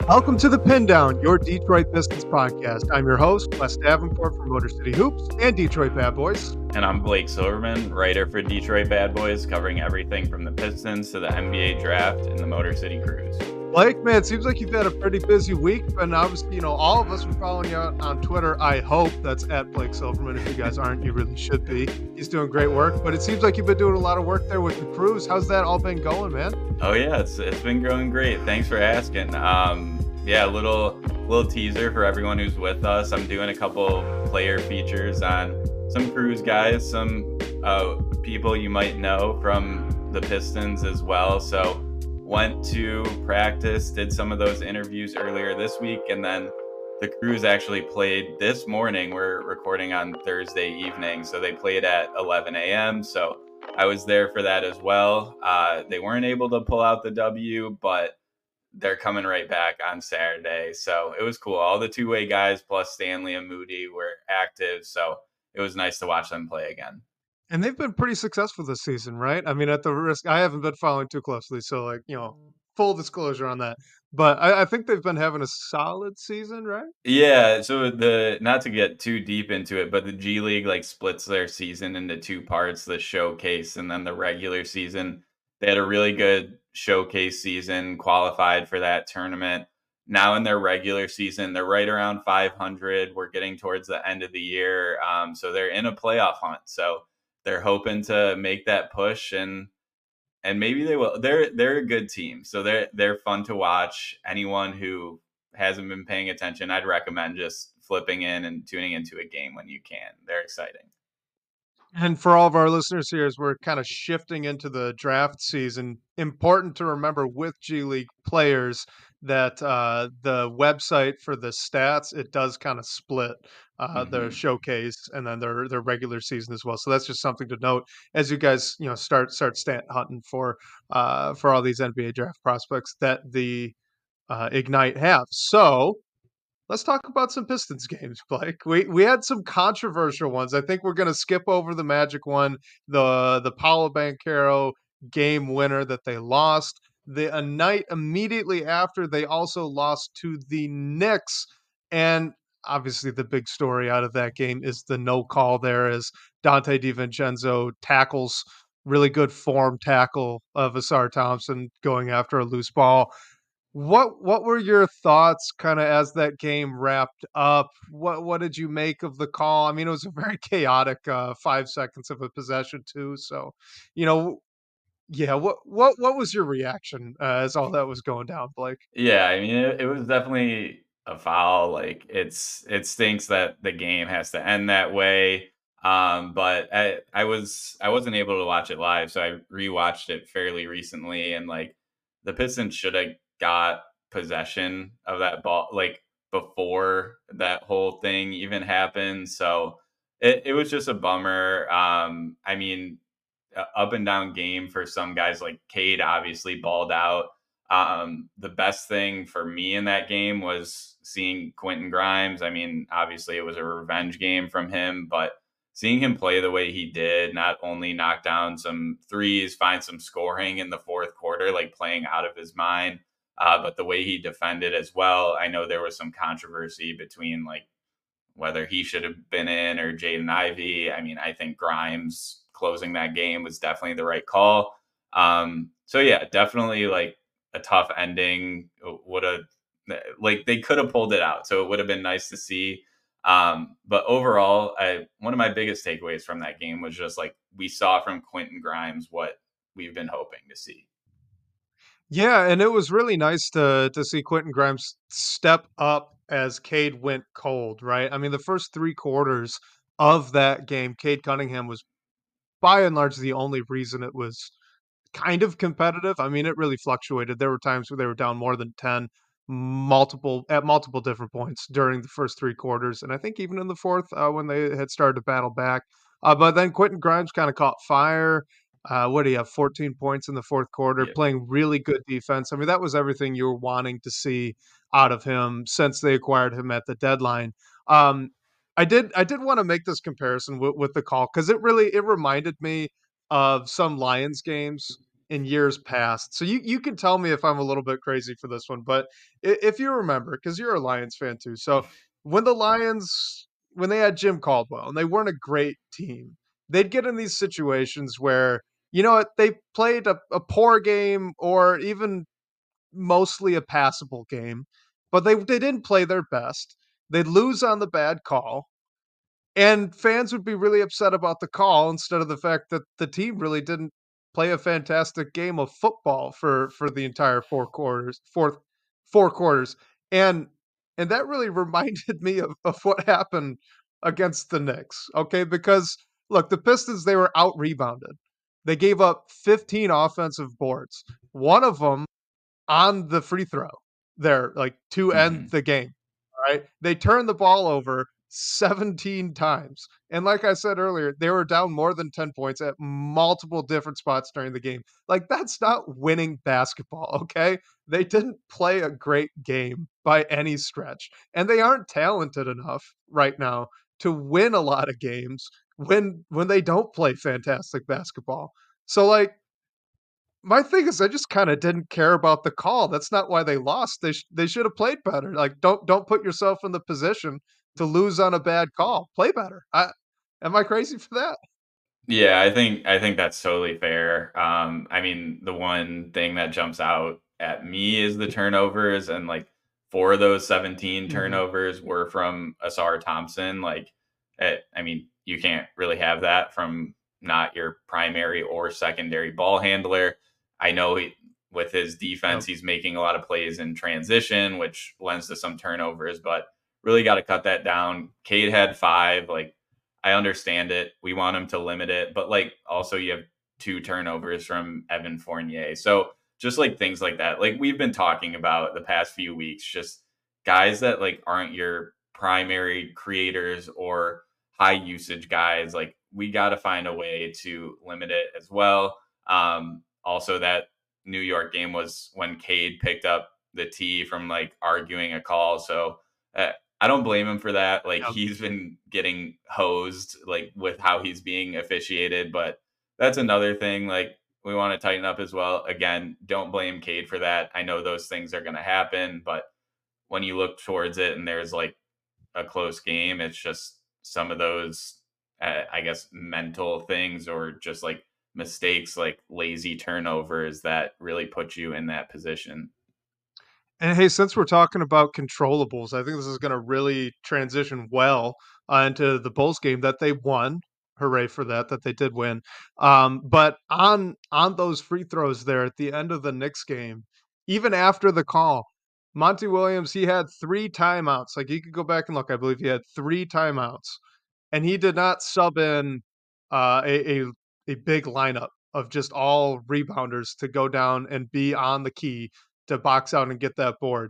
Welcome to the Pin Down, your Detroit Pistons podcast. I'm your host, Wes Davenport from Motor City Hoops and Detroit Bad Boys. And I'm Blake Silverman, writer for Detroit Bad Boys, covering everything from the Pistons to the NBA draft and the Motor City Cruise. Blake, man, it seems like you've had a pretty busy week, and obviously, all of us are following you on Twitter. I hope that's at Blake Silverman. If you guys aren't, you really should be. He's doing great work, but it seems like you've been doing a lot of work there with the Cruise. How's that all been going, man? Oh yeah, it's been going great. Thanks for asking. Yeah, a little teaser for everyone who's with us. I'm doing a couple player features on some Cruise guys, some people you might know from the Pistons as well. So went to practice, did some of those interviews earlier this week, and then the Cruise actually played this morning. We're recording on Thursday evening, so they played at 11 a.m. So I was there for that as well. They weren't able to pull out the W, but they're coming right back on Saturday. So it was cool. All the two-way guys plus Stanley and Moody were active, so it was nice to watch them play again. And they've been pretty successful this season, right? I mean, at the risk, I haven't been following too closely, so full disclosure on that. But I think they've been having a solid season, right? Yeah, so not to get too deep into it, but the G League splits their season into two parts, the showcase and then the regular season. They had a really good showcase season, qualified for that tournament. Now in their regular season, they're right around 500. We're getting towards the end of the year, so they're in a playoff hunt. So they're hoping to make that push, and maybe they will. They're a good team, so they're fun to watch. Anyone who hasn't been paying attention, I'd recommend just flipping in and tuning into a game when you can. They're exciting. And for all of our listeners here, as we're kind of shifting into the draft season, important to remember with G League players that the website for the stats, it does kind of split their showcase and then their regular season as well. So that's just something to note as you guys start stat hunting for all these NBA draft prospects that the Ignite have. So let's talk about some Pistons games, Blake. We had some controversial ones. I think we're going to skip over the Magic one, the Paolo Banchero game winner that they lost. A night immediately after, they also lost to the Knicks, and obviously the big story out of that game is the no call there as Dante DiVincenzo tackles really good form tackle of Asar Thompson going after a loose ball. What were your thoughts kind of as that game wrapped up? What did you make of the call? I mean, it was a very chaotic 5 seconds of a possession too. So, you know, yeah. What was your reaction as all that was going down, Blake? Yeah, I mean, it was definitely a foul. It stinks that the game has to end that way. But I wasn't able to watch it live, so I rewatched it fairly recently, and the Pistons should have got possession of that ball before that whole thing even happened. So it was just a bummer. I mean, up and down game for some guys. Like Cade obviously balled out. The best thing for me in that game was seeing Quentin Grimes. I mean, obviously it was a revenge game from him, but seeing him play the way he did, not only knock down some threes, find some scoring in the fourth quarter, playing out of his mind, but the way he defended as well. I know there was some controversy between whether he should have been in or Jaden Ivey. I mean, I think Grimes closing that game was definitely the right call. So yeah, definitely a tough ending. Would have they could have pulled it out, so it would have been nice to see. But overall, one of my biggest takeaways from that game was just we saw from Quentin Grimes what we've been hoping to see. Yeah, and it was really nice to see Quentin Grimes step up as Cade went cold. Right. I mean, the first 3 quarters of that game, Cade Cunningham was by and large the only reason it was kind of competitive. I mean, it really fluctuated. There were times where they were down more than 10 multiple different points during the first 3 quarters. And I think even in the fourth, when they had started to battle back. But then Quentin Grimes kind of caught fire. What do you have? 14 points in the fourth quarter, Yeah. playing really good defense. I mean, that was everything you were wanting to see out of him since they acquired him at the deadline. Um, I did want to make this comparison with the call because it reminded me of some Lions games in years past. So you can tell me if I'm a little bit crazy for this one, but if you remember, because you're a Lions fan too. So when the Lions, when they had Jim Caldwell and they weren't a great team, they'd get in these situations where, you know what, they played a poor game or even mostly a passable game, but they didn't play their best. They'd lose on the bad call, and fans would be really upset about the call instead of the fact that the team really didn't play a fantastic game of football for the entire 4 quarters. And and that really reminded me of what happened against the Knicks, okay? Because look, the Pistons, they were out rebounded. They gave up 15 offensive boards. One of them on the free throw there, like, to end Mhm. the game, right? They turned the ball over 17 times, and like I said earlier, they were down more than 10 points at multiple different spots during the game. Like, that's not winning basketball, okay? They didn't play a great game by any stretch, and they aren't talented enough right now to win a lot of games when they don't play fantastic basketball. So, like, my thing is I just kinda didn't care about the call. That's not why they lost. They should have played better. Like, don't put yourself in the position to lose on a bad call. Play better. I am I crazy for that? Yeah, I think that's totally fair. I mean, the one thing that jumps out at me is the turnovers, and like 4 of those 17 Mhm. turnovers were from Asar Thompson. Like, I mean, you can't really have that from not your primary or secondary ball handler. I know with his defense, Yep. he's making a lot of plays in transition, which lends to some turnovers, but really got to cut that down. Cade had 5. Like, I understand it. We want him to limit it, but like also you have 2 turnovers from Evan Fournier. So just like things like that. Like we've been talking about the past few weeks, just guys that like aren't your primary creators or high usage guys. Like we got to find a way to limit it as well. Also, that New York game was when Cade picked up the tee from like arguing a call. So I don't blame him for that. Like Yep. he's been getting hosed like with how he's being officiated, but that's another thing like we want to tighten up as well. Again, don't blame Cade for that. I know those things are going to happen, but when you look towards it and there's like a close game, it's just some of those I guess mental things or just like mistakes like lazy turnovers that really put you in that position. And hey, since we're talking about controllables, I think this is gonna really transition well, into the Bulls game that they won. Hooray for that, that they did win. But on those free throws there at the end of the Knicks game, even after the call, Monty Williams, he had 3 timeouts. Like, you could go back and look, I believe he had 3 timeouts, and he did not sub in, a big lineup of just all rebounders to go down and be on the key to box out and get that board.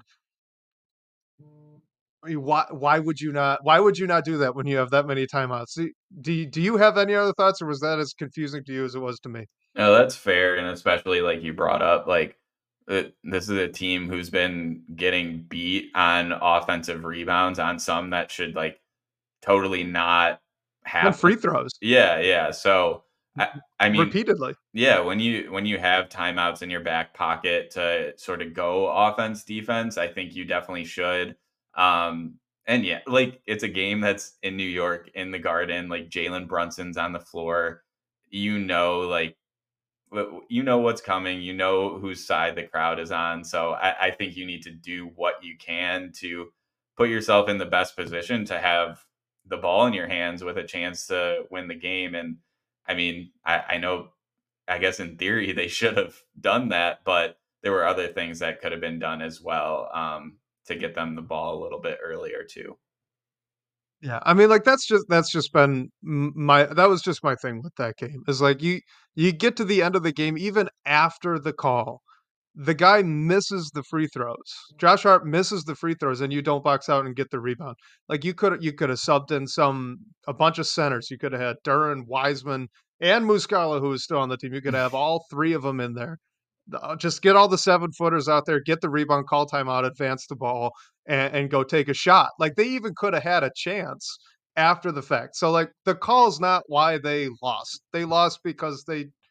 I mean, why would you not do that when you have that many timeouts? Do you have any other thoughts, or was that as confusing to you as it was to me? No, that's fair, and especially like you brought up, like this is a team who's been getting beat on offensive rebounds on some that should like totally not On happen. free throws, Yeah, yeah. So I mean, repeatedly. yeah, when you have timeouts in your back pocket to sort of go offense defense, I think you definitely should. And yeah, like it's a game that's in New York in the Garden. Like Jalen Brunson's on the floor. Like you know what's coming. You know whose side the crowd is on. So I think you need to do what you can to put yourself in the best position to have the ball in your hands with a chance to win the game. And I mean, I know, I guess in theory they should have done that, but there were other things that could have been done as well to get them the ball a little bit earlier too. Yeah, I mean, like, that's just been my that was just my thing with that game, is like you get to the end of the game even after the call, the guy misses the free throws. Josh Hart misses the free throws and you don't box out and get the rebound. Like, you could have subbed in a bunch of centers. You could have had Duran, Wiseman, and Muscala, who was still on the team. You could have all 3 of them in there. Just get all the 7-footers out there, get the rebound, call timeout, advance the ball, and go take a shot. Like, they even could have had a chance after the fact. So, like, the call's not why they lost. They lost because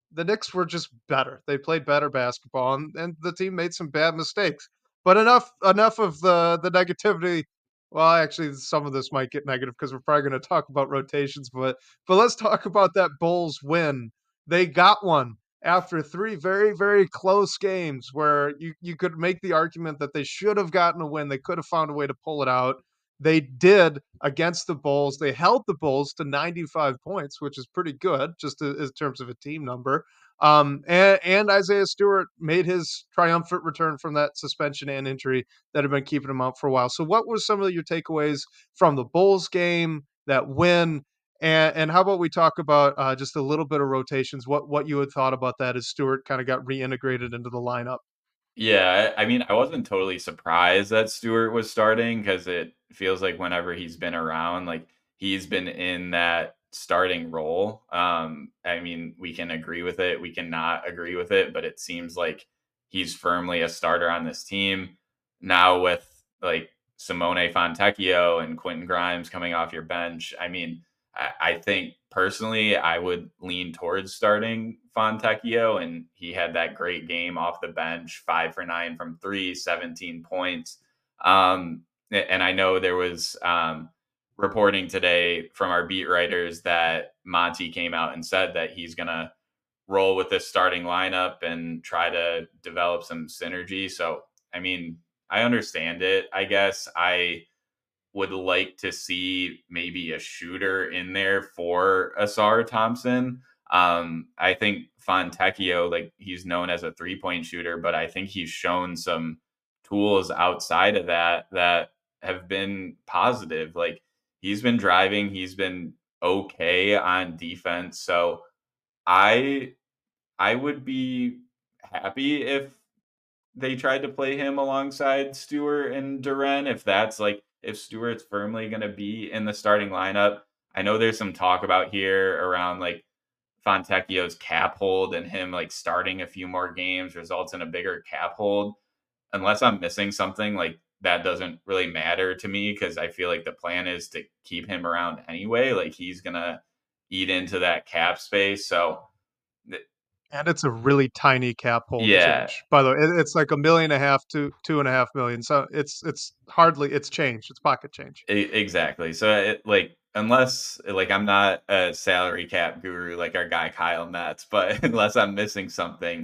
the Knicks were just better. They played better basketball, and the team made some bad mistakes. But enough of the negativity. Well, actually, some of this might get negative because we're probably going to talk about rotations. But let's talk about that Bulls win. They got one after three very close games where you could make the argument that they should have gotten a win. They could have found a way to pull it out. They did against the Bulls. They held the Bulls to 95 points, which is pretty good, just in terms of a team number. And Isaiah Stewart made his triumphant return from that suspension and injury that had been keeping him out for a while. So, what were some of your takeaways from the Bulls game, that win? And how about we talk about just a little bit of rotations? What you had thought about that as Stewart kind of got reintegrated into the lineup? Yeah, I mean, I wasn't totally surprised that Stewart was starting because it feels like whenever he's been around, like he's been in that starting role. I mean, we can agree with it, we cannot agree with it, but it seems like he's firmly a starter on this team. Now with like Simone Fontecchio and Quentin Grimes coming off your bench, I mean, I think personally I would lean towards starting Fontecchio, and he had that great game off the bench, 5 for 9 from three, 17 points. And I know there was reporting today from our beat writers that Monty came out and said that he's going to roll with this starting lineup and try to develop some synergy. So, I mean, I understand it. I guess I would like to see maybe a shooter in there for Asar Thompson. I think Fontecchio, like he's known as a 3 point shooter, but I think he's shown some tools outside of that that have been positive. Like he's been driving, he's been okay on defense. So I I would be happy if they tried to play him alongside Stewart and Duren, if that's like if Stewart's firmly going to be in the starting lineup. I know there's some talk about here around like Fontecchio's cap hold and him like starting a few more games results in a bigger cap hold. Unless I'm missing something, like that doesn't really matter to me because I feel like the plan is to keep him around anyway. Like he's going to eat into that cap space. So And it's a really tiny cap hold yeah, change. By the way, it's like 1.5 million to 2.5 million. So it's hardly it's change. It's pocket change. Exactly. So, like, unless like I'm not a salary cap guru like our guy Kyle Metz, but unless I'm missing something,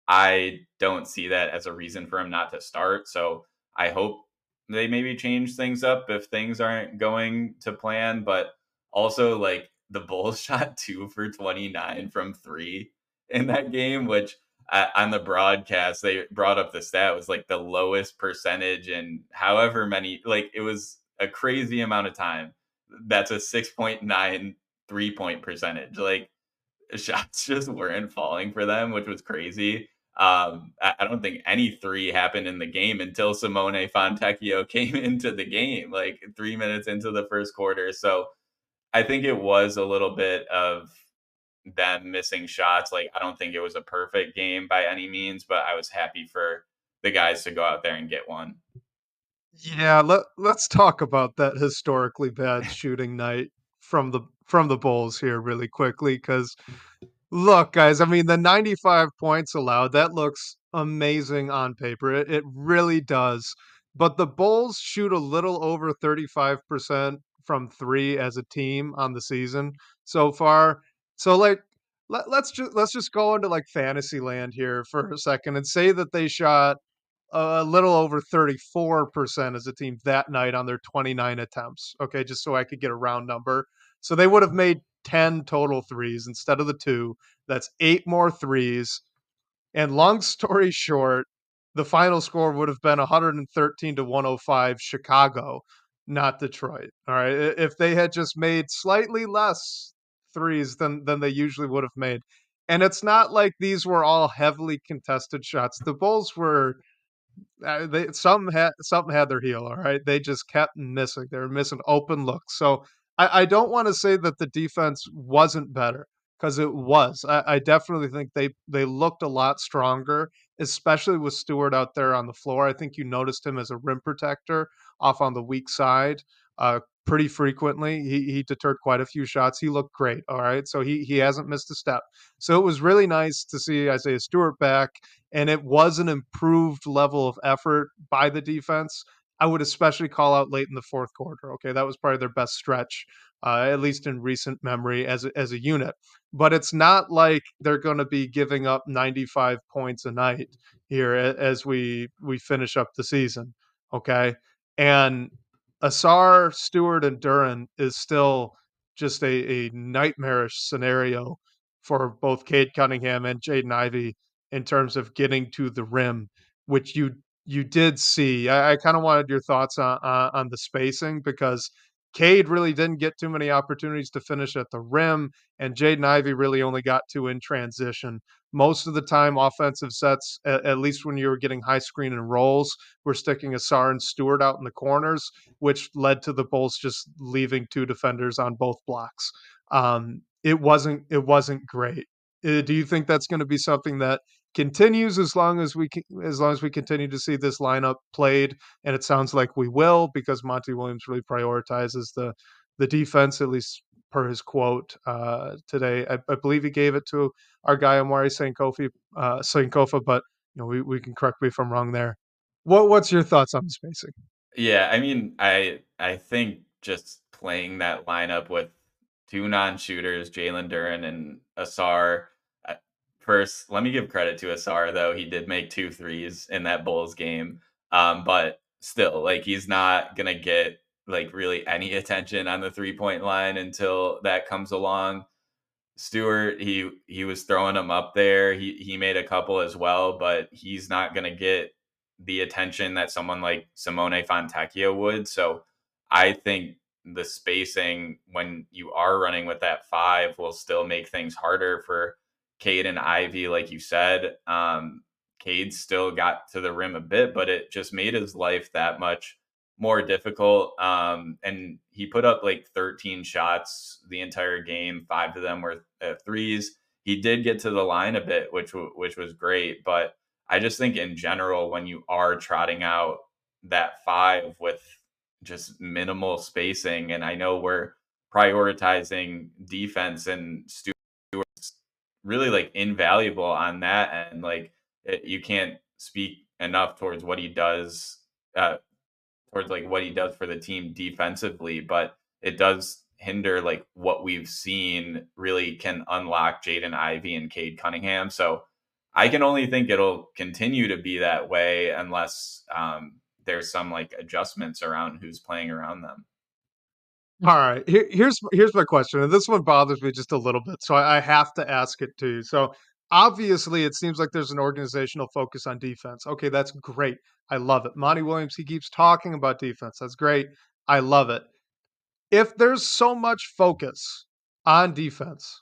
I don't see that as a reason for him not to start. So, I hope they maybe change things up if things aren't going to plan. But also, like, the Bulls shot 2 for 29 from three in that game, which on the broadcast they brought up the stat was like the lowest percentage in however many, like it was a crazy amount of time. That's a 6.9 3 point percentage. Like shots just weren't falling for them, which was crazy. I don't think any three happened in the game until Simone Fontecchio came into the game, like 3 minutes into the first quarter. So I think it was a little bit of them missing shots. Like, I don't think it was a perfect game by any means, but I was happy for the guys to go out there and get one. Yeah, let's talk about that historically bad shooting night from the Bulls here really quickly because look, guys, I mean the 95 points allowed, that looks amazing on paper. It really does. But the Bulls shoot a little over 35% from 3 as a team on the season so far. So like let's just go into like fantasy land here for a second and say that they shot a little over 34% as a team that night on their 29 attempts. Okay, just so I could get a round number. So they would have made 10 total threes instead of the two. That's eight more threes. And long story short, the final score would have been 113 to 105 Chicago, not Detroit. All right. If they had just made slightly less threes than they usually would have made. And it's not like these were all heavily contested shots. The Bulls were they something had their heel, all right? They just kept missing. They were missing open looks. So I don't want to say that the defense wasn't better because it was. I definitely think they looked a lot stronger, especially with Stewart out there on the floor. I think you noticed him as a rim protector off on the weak side. pretty frequently. He deterred quite a few shots. He looked great. All right, so he hasn't missed a step. So it was really nice to see Isaiah Stewart back, and it was an improved level of effort by the defense. I would especially call out late in the fourth quarter. Okay, that was probably their best stretch, at least in recent memory as a unit. But it's not like they're going to be giving up 95 points a night here as we finish up the season. Okay, and Asar, Stewart, and Duran is still just a nightmarish scenario for both Cade Cunningham and Jaden Ivey in terms of getting to the rim, which you did see. I kind of wanted your thoughts on the spacing because Cade really didn't get too many opportunities to finish at the rim, and Jaden Ivey really only got to in transition. Most of the time, offensive sets, at least when you were getting high screen and rolls, were sticking Asar and Stewart out in the corners, which led to the Bulls just leaving two defenders on both blocks. It wasn't great. Do you think that's going to be something that continues as long as we continue to see this lineup played? And it sounds like we will because Monty Williams really prioritizes the defense, at least per his quote today. I believe he gave it to our guy Amari Sankofa, but we can correct me if I'm wrong there. What's your thoughts on the spacing? Yeah, I mean, I think just playing that lineup with 2 non-shooters, Jalen Duren and Asar. uh, First, let me give credit to Asar, though. He did make 2 threes in that Bulls game. But still, like, he's not gonna get, like, really any attention on the three-point line until that comes along. Stewart, he was throwing him up there. He made a couple as well, but he's not going to get the attention that someone like Simone Fontecchio would. So I think the spacing when you are running with that five will still make things harder for Cade and Ivy, like you said. Cade still got to the rim a bit, but it just made his life that much more difficult. And he put up like 13 shots the entire game. Five of them were threes. He did get to the line a bit, which was great. But I just think in general, when you are trotting out that five with just minimal spacing, and I know we're prioritizing defense and Stewart's really like invaluable on that, and like you can't speak enough towards what he does. Towards like what he does for the team defensively, but it does hinder like what we've seen really can unlock Jaden Ivey and Cade Cunningham. So I can only think it'll continue to be that way unless there's some like adjustments around who's playing around them. All right. Here's my question, and this one bothers me just a little bit, so I have to ask it to you. So obviously, it seems like there's an organizational focus on defense. Okay, that's great. I love it. Monty Williams, he keeps talking about defense. That's great. I love it. If there's so much focus on defense,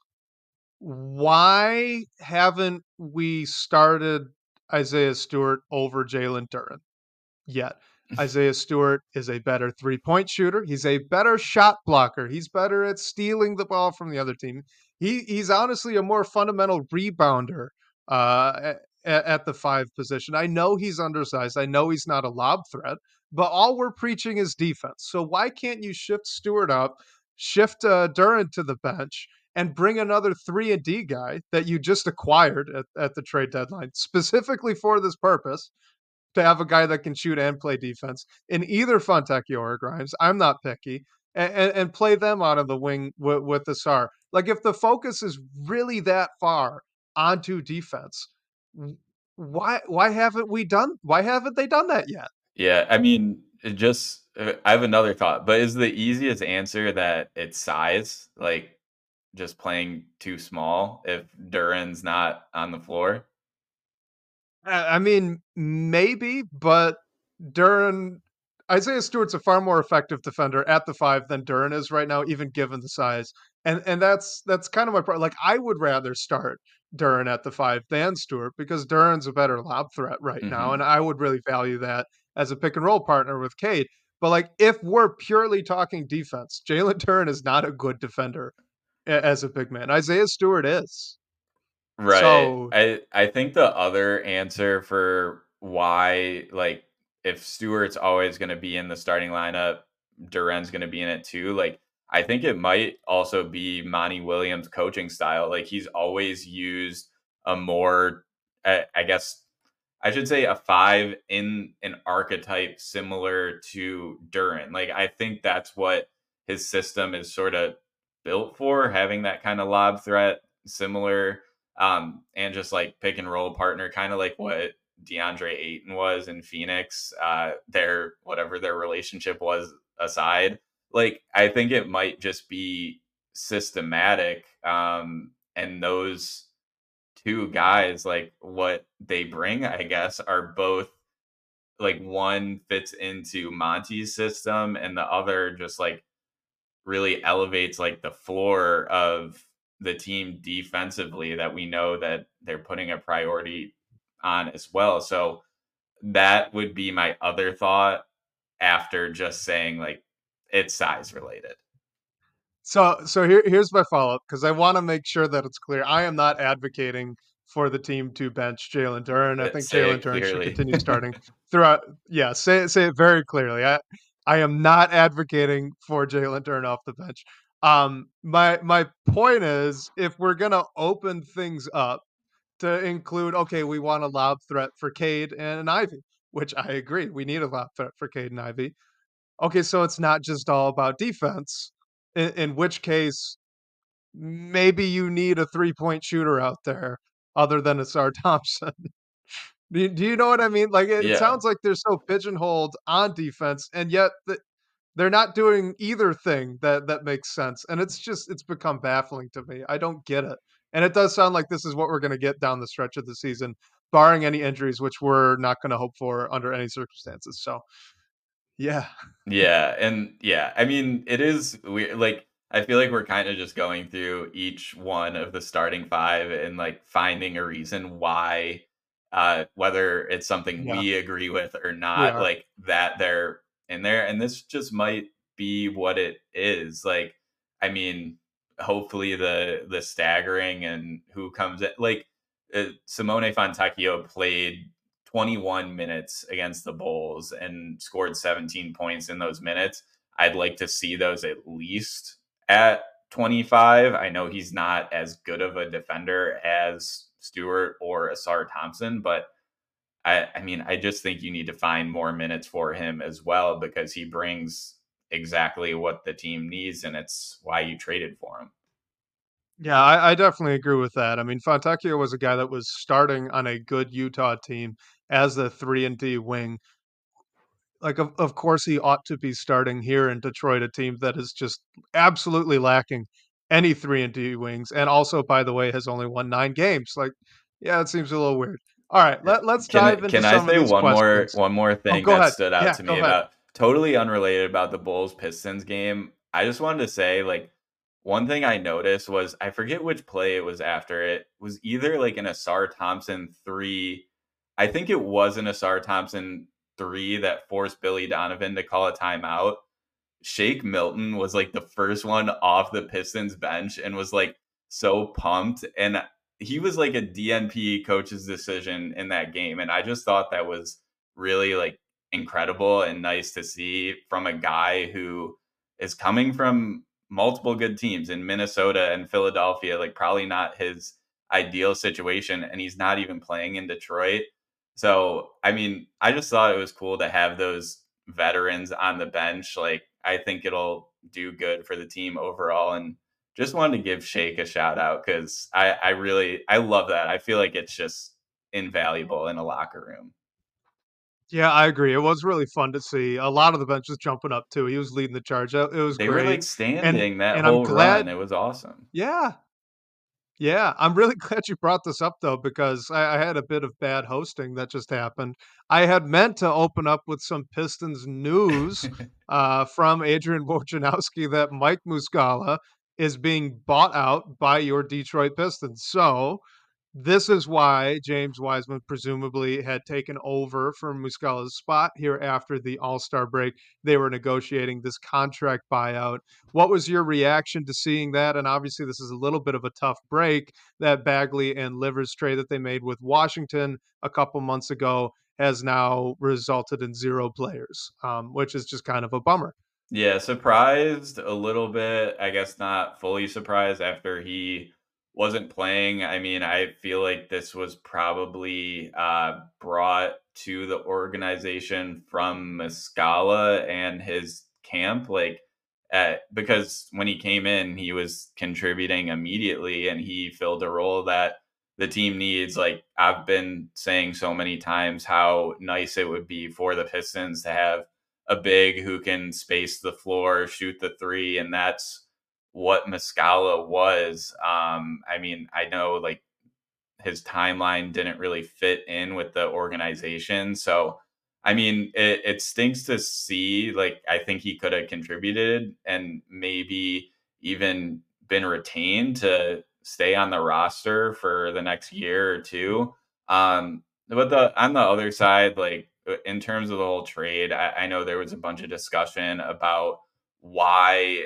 why haven't we started Isaiah Stewart over Jalen Duren yet? Isaiah Stewart is a better three-point shooter. He's a better shot blocker. He's better at stealing the ball from the other team. He's honestly a more fundamental rebounder at the five position. I know he's undersized. I know he's not a lob threat, but all we're preaching is defense. So why can't you shift Stewart up, shift Duran to the bench, and bring another 3-and-D guy that you just acquired at the trade deadline specifically for this purpose, to have a guy that can shoot and play defense in either Fontecchio or Grimes. I'm not picky, and play them out of the wing with the SAR. Like if the focus is really that far onto defense, why haven't they done that yet? Yeah, I mean, it just I have another thought, but is the easiest answer that it's size, like just playing too small if Duran's not on the floor? I mean, maybe, but Duran Isaiah Stewart's a far more effective defender at the five than Duran is right now, even given the size. And that's kind of my problem. Like I would rather start Duran at the five than Stewart because Duran's a better lob threat right now, and Hmm. I would really value that as a pick and roll partner with Cade. But like if we're purely talking defense, Jalen Duran is not a good defender as a big man. Isaiah Stewart is. Right. So I think the other answer for why, like, if Stewart's always going to be in the starting lineup Duren's going to be in it too. Like, I think it might also be Monty Williams' coaching style. Like, he's always used a more, I guess, I should say a five in an archetype similar to Duren. Like, I think that's what his system is sort of built for, having that kind of lob threat similar, and just like pick and roll partner, kind of like what DeAndre Ayton was in Phoenix. Their whatever their relationship was aside, like I think it might just be systematic. And those two guys, like what they bring, I guess, are both like one fits into Monty's system, and the other just like really elevates like the floor of the team defensively that we know that they're putting a priority on as well. So that would be my other thought after just saying like it's size related. So here's my follow-up because I wanna make sure that it's clear. I am not advocating for the team to bench Jalen Duren. I think Say Jalen it Duren should clearly. continue starting throughout. Yeah, say it very clearly. I am not advocating for Jalen Duren off the bench. My point is, if we're gonna open things up to include, okay, we want a lob threat for Cade and Ivy, which I agree, we need a lob threat for Cade and Ivy. Okay, so it's not just all about defense, in which case, maybe you need a three-point shooter out there other than Asar Thompson. Do you know what I mean? Like, it Yeah. sounds like they're so pigeonholed on defense, and yet they're not doing either thing that makes sense, and it's become baffling to me. I don't get it, and it does sound like this is what we're gonna get down the stretch of the season, barring any injuries, which we're not gonna hope for under any circumstances, so, yeah. Yeah, and yeah, I mean, it is we like I feel like we're kind of just going through each one of the starting five and like finding a reason why, whether it's something Yeah, we agree with or we not, are. like that they're in there, and this just might be what it is. Like, I mean, hopefully the staggering and who comes in, like Simone Fontecchio played 21 minutes against the Bulls and scored 17 points in those minutes. I'd like to see those at least at 25. I know he's not as good of a defender as Stewart or Asar Thompson, but I mean, I just think you need to find more minutes for him as well because he brings exactly what the team needs, and it's why you traded for him. Yeah, I definitely agree with that. I mean, Fontecchio was a guy that was starting on a good Utah team as the 3 and D wing. Like, of course, he ought to be starting here in Detroit, a team that is just absolutely lacking any 3 and D wings, and also, by the way, has only won 9 games. Like, yeah, it seems a little weird. All right, let's dive into Can I some of say these questions. one more Oh, thing go that ahead. stood out Yeah, to go me ahead. about totally unrelated about the Bulls Pistons game? I just wanted to say like one thing I noticed was I forget which play it was after. It was either like an Asar Thompson three. I think it was an Asar Thompson three that forced Billy Donovan to call a timeout. Shake Milton was like the first one off the Pistons bench and was like so pumped. And he was like a DNP coach's decision in that game. And I just thought that was really like incredible and nice to see from a guy who is coming from multiple good teams in Minnesota and Philadelphia, like probably not his ideal situation. And he's not even playing in Detroit. So, I mean, I just thought it was cool to have those veterans on the bench. Like, I think it'll do good for the team overall. And just wanted to give Shake a shout out because I really I love that. I feel like it's just invaluable in a locker room. Yeah, I agree. It was really fun to see. A lot of the bench was jumping up too. He was leading the charge. It was They were great, like and standing that and I'm whole glad. run. It was awesome. Yeah, yeah, I'm really glad you brought this up though, because I had a bit of bad hosting that just happened. I had meant to open up with some Pistons news from Adrian Wojnarowski that Mike Muscala is being bought out by your Detroit Pistons. So this is why James Wiseman presumably had taken over from Muscala's spot here after the All-Star break. They were negotiating this contract buyout. What was your reaction to seeing that? And obviously, this is a little bit of a tough break. That Bagley and Livers trade that they made with Washington a couple months ago has now resulted in 0 players, which is just kind of a bummer. Yeah, surprised a little bit. I guess not fully surprised after he wasn't playing. I mean, I feel like this was probably brought to the organization from Muscala and his camp. Because when he came in, he was contributing immediately and he filled a role that the team needs. Like, I've been saying so many times how nice it would be for the Pistons to have a big who can space the floor, shoot the three, and that's what Muscala was. I mean, I know like his timeline didn't really fit in with the organization, so I mean, it stinks to see. Like, I think he could have contributed and maybe even been retained to stay on the roster for the next year or two. But the on the other side, like in terms of the whole trade, I know there was a bunch of discussion about why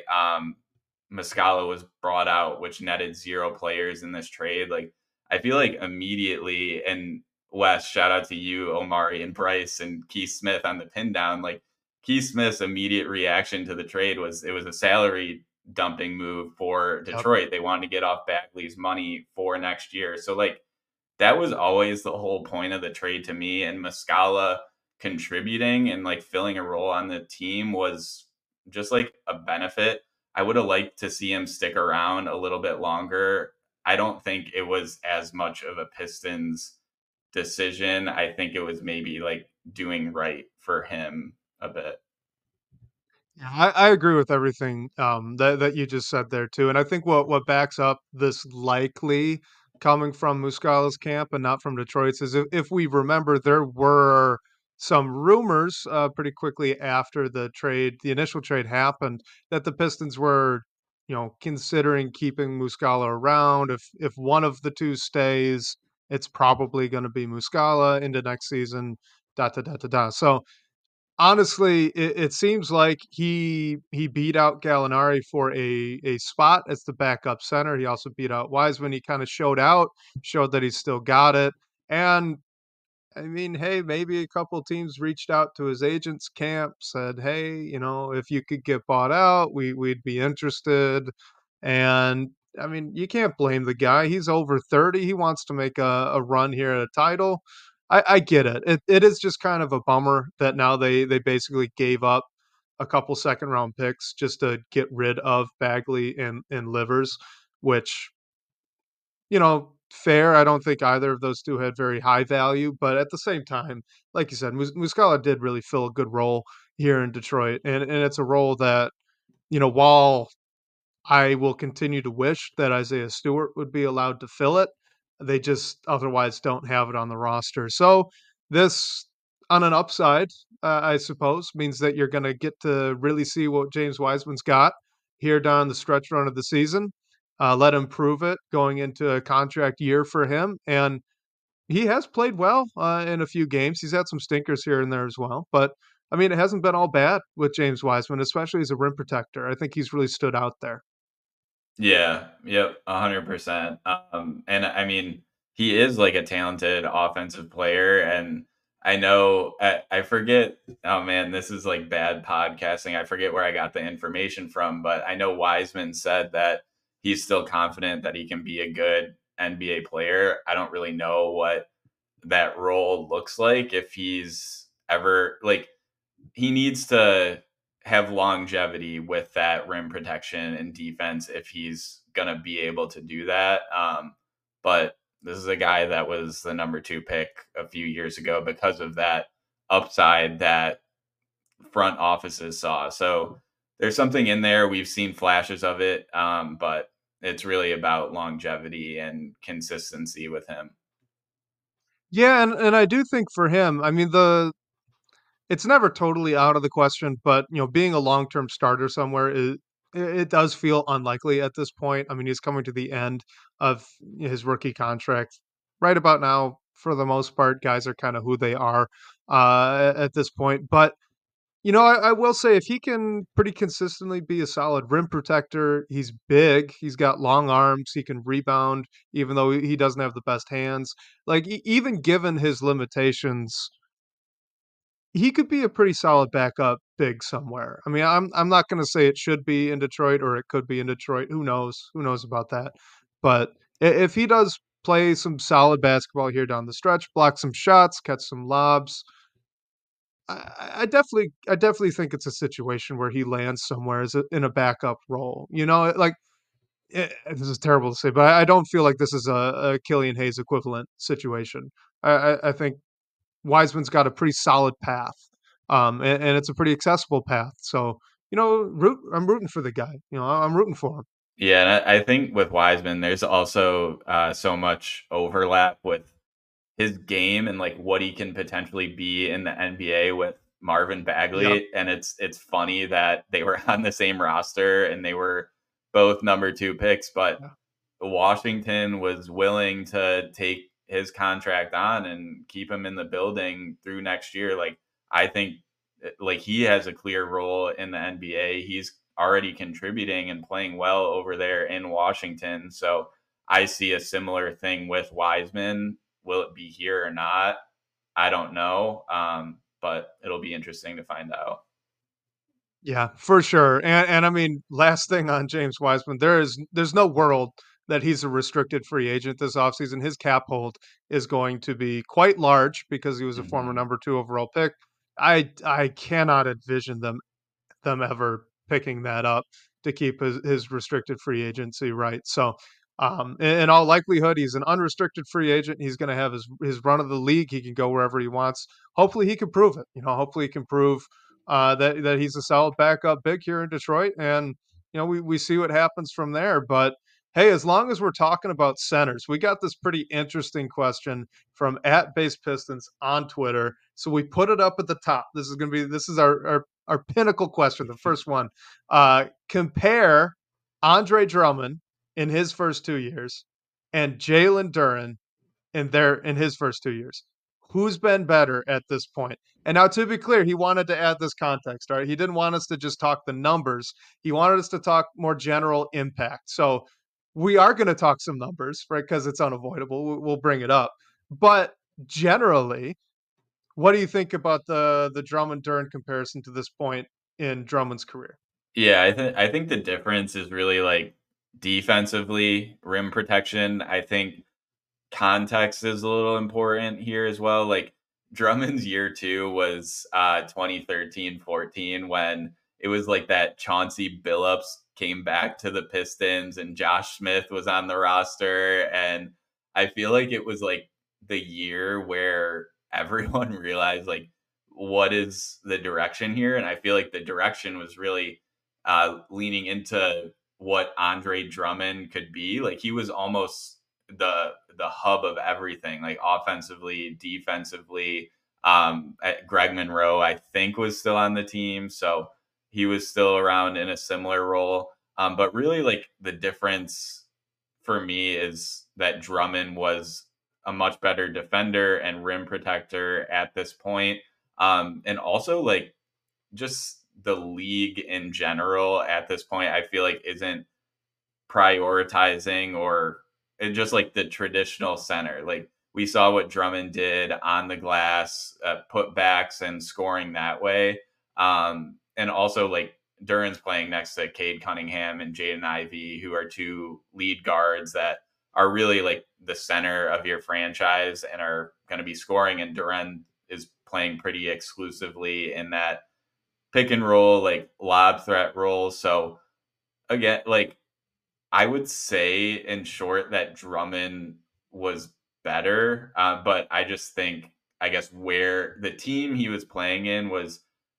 Muscala was brought out, which netted 0 players in this trade. Like, I feel like immediately, and Wes, shout out to you, Omari and Bryce and Keith Smith on the pin down. Like, Keith Smith's immediate reaction to the trade was it was a salary dumping move for Yep. Detroit. They wanted to get off Bagley's money for next year. So like that was always the whole point of the trade to me. And Muscala contributing and like filling a role on the team was just like a benefit. I would have liked to see him stick around a little bit longer. I don't think it was as much of a Pistons decision. I think it was maybe like doing right for him a bit. Yeah, I agree with everything that you just said there too, and I think what backs up this likely coming from Muscala's camp and not from Detroit's is if we remember, there were some rumors pretty quickly after the initial trade happened, that the Pistons were, considering keeping Muscala around. If one of the two stays, it's probably going to be Muscala into next season. Da da da da da. So honestly, it seems like he beat out Gallinari for a spot as the backup center. He also beat out Wiseman. He kinda showed that he's still got it, and I mean, hey, maybe a couple teams reached out to his agent's camp, said, "Hey, if you could get bought out, we'd be interested." And I mean, you can't blame the guy. He's over 30. He wants to make a run here at a title. I get it. It is just kind of a bummer that now they basically gave up a couple second round picks just to get rid of Bagley and Livers, which fair. I don't think either of those 2 had very high value, but at the same time, like you said, Muscala did really fill a good role here in Detroit, and it's a role that, while I will continue to wish that Isaiah Stewart would be allowed to fill it, they just otherwise don't have it on the roster. So this, on an upside, I suppose, means that you're gonna get to really see what James Wiseman's got here down the stretch run of the season. Let him prove it going into a contract year for him, and he has played well, in a few games. He's had some stinkers here and there as well, but, I mean, it hasn't been all bad with James Wiseman, especially as a rim protector. I think he's really stood out there. Yeah, yep, 100%. And I mean, he is like a talented offensive player, and I know I forget. Oh man, this is like bad podcasting. I forget where I got the information from, but I know Wiseman said that he's still confident that he can be a good NBA player. I don't really know what that role looks like if he's ever like he needs to have longevity with that rim protection and defense if he's gonna be able to do that. But this is a guy that was the number 2 pick a few years ago because of that upside that front offices saw. So there's something in there. We've seen flashes of it, but it's really about longevity and consistency with him. Yeah, and I do think for him, I mean, it's never totally out of the question, but, being a long-term starter somewhere it does feel unlikely at this point. I mean, he's coming to the end of his rookie contract. Right about now, for the most part, guys are kinda who they are, at this point, but, I will say if he can pretty consistently be a solid rim protector, he's big, he's got long arms, he can rebound even though he doesn't have the best hands. Like, even given his limitations, he could be a pretty solid backup big somewhere. I mean, I'm not going to say it should be in Detroit or it could be in Detroit. Who knows? Who knows about that? But if he does play some solid basketball here down the stretch, block some shots, catch some lobs, I definitely think it's a situation where he lands somewhere in a backup role. You know, like this is terrible to say, but I don't feel like this is a Killian Hayes equivalent situation. I think Wiseman's got a pretty solid path, and it's a pretty accessible path. So you know, I'm rooting for the guy. You know, I'm rooting for him. Yeah, and I think with Wiseman, there's also so much overlap with his game and like what he can potentially be in the NBA with Marvin Yep. Bagley. And it's funny that they were on the same roster and they were both number two picks, but Yeah. Washington was willing to take his contract on and keep him in the building through next year. Like I think like he has a clear role in the NBA. He's already contributing and playing well over there in Washington. So I see a similar thing with Wiseman. Will it be here or not? I don't know. But it'll be interesting to find out. Yeah, for sure. And I mean, last thing on James Wiseman, there's no world that he's a restricted free agent this offseason. His cap hold is going to be quite large because he was a former Mhm. number 2 overall pick. I cannot envision them ever picking that up to keep his restricted free agency right. So, in all likelihood, he's an unrestricted free agent. He's going to have his run of the league. He can go wherever he wants. Hopefully, he can prove it. You know, hopefully, he can prove that he's a solid backup big here in Detroit, and you know, we see what happens from there. But hey, as long as we're talking about centers, we got this pretty interesting question from at Base Pistons on Twitter. So we put it up at the top. This is our pinnacle question, the first one. Compare Andre Drummond in his first 2 years and Jalen Duren in his first 2 years. Who's been better at this point? And now, to be clear, he wanted to add this context. All right, he didn't want us to just talk the numbers. He wanted us to talk more general impact. So we are going to talk some numbers, right? Because it's unavoidable. We'll bring it up. But generally, what do you think about the Drummond Duren comparison to this point in Drummond's career? Yeah, I think the difference is really like defensively rim protection. I think context is a little important here as well. Like Drummond's year two was 2013-14 when it was like that Chauncey Billups came back to the Pistons and Josh Smith was on the roster. And I feel like it was like the year where everyone realized like what is the direction here. And I feel like the direction was really leaning into what Andre Drummond could be. Like he was almost the hub of everything, like offensively, defensively. Greg Monroe, I think, was still on the team, so he was still around in a similar role. But really, like the difference for me is that Drummond was a much better defender and rim protector at this point. And also like just the league in general at this point, I feel like isn't prioritizing or just like the traditional center. Like we saw what Drummond did on the glass, putbacks and scoring that way. And also like Duran's playing next to Cade Cunningham and Jaden Ivey, who are two lead guards that are really like the center of your franchise and are going to be scoring. And Duran is playing pretty exclusively in that pick and roll, like lob threat role. So again, like I would say, in short, that Drummond was better, but I just think, I guess, where the team he was playing in was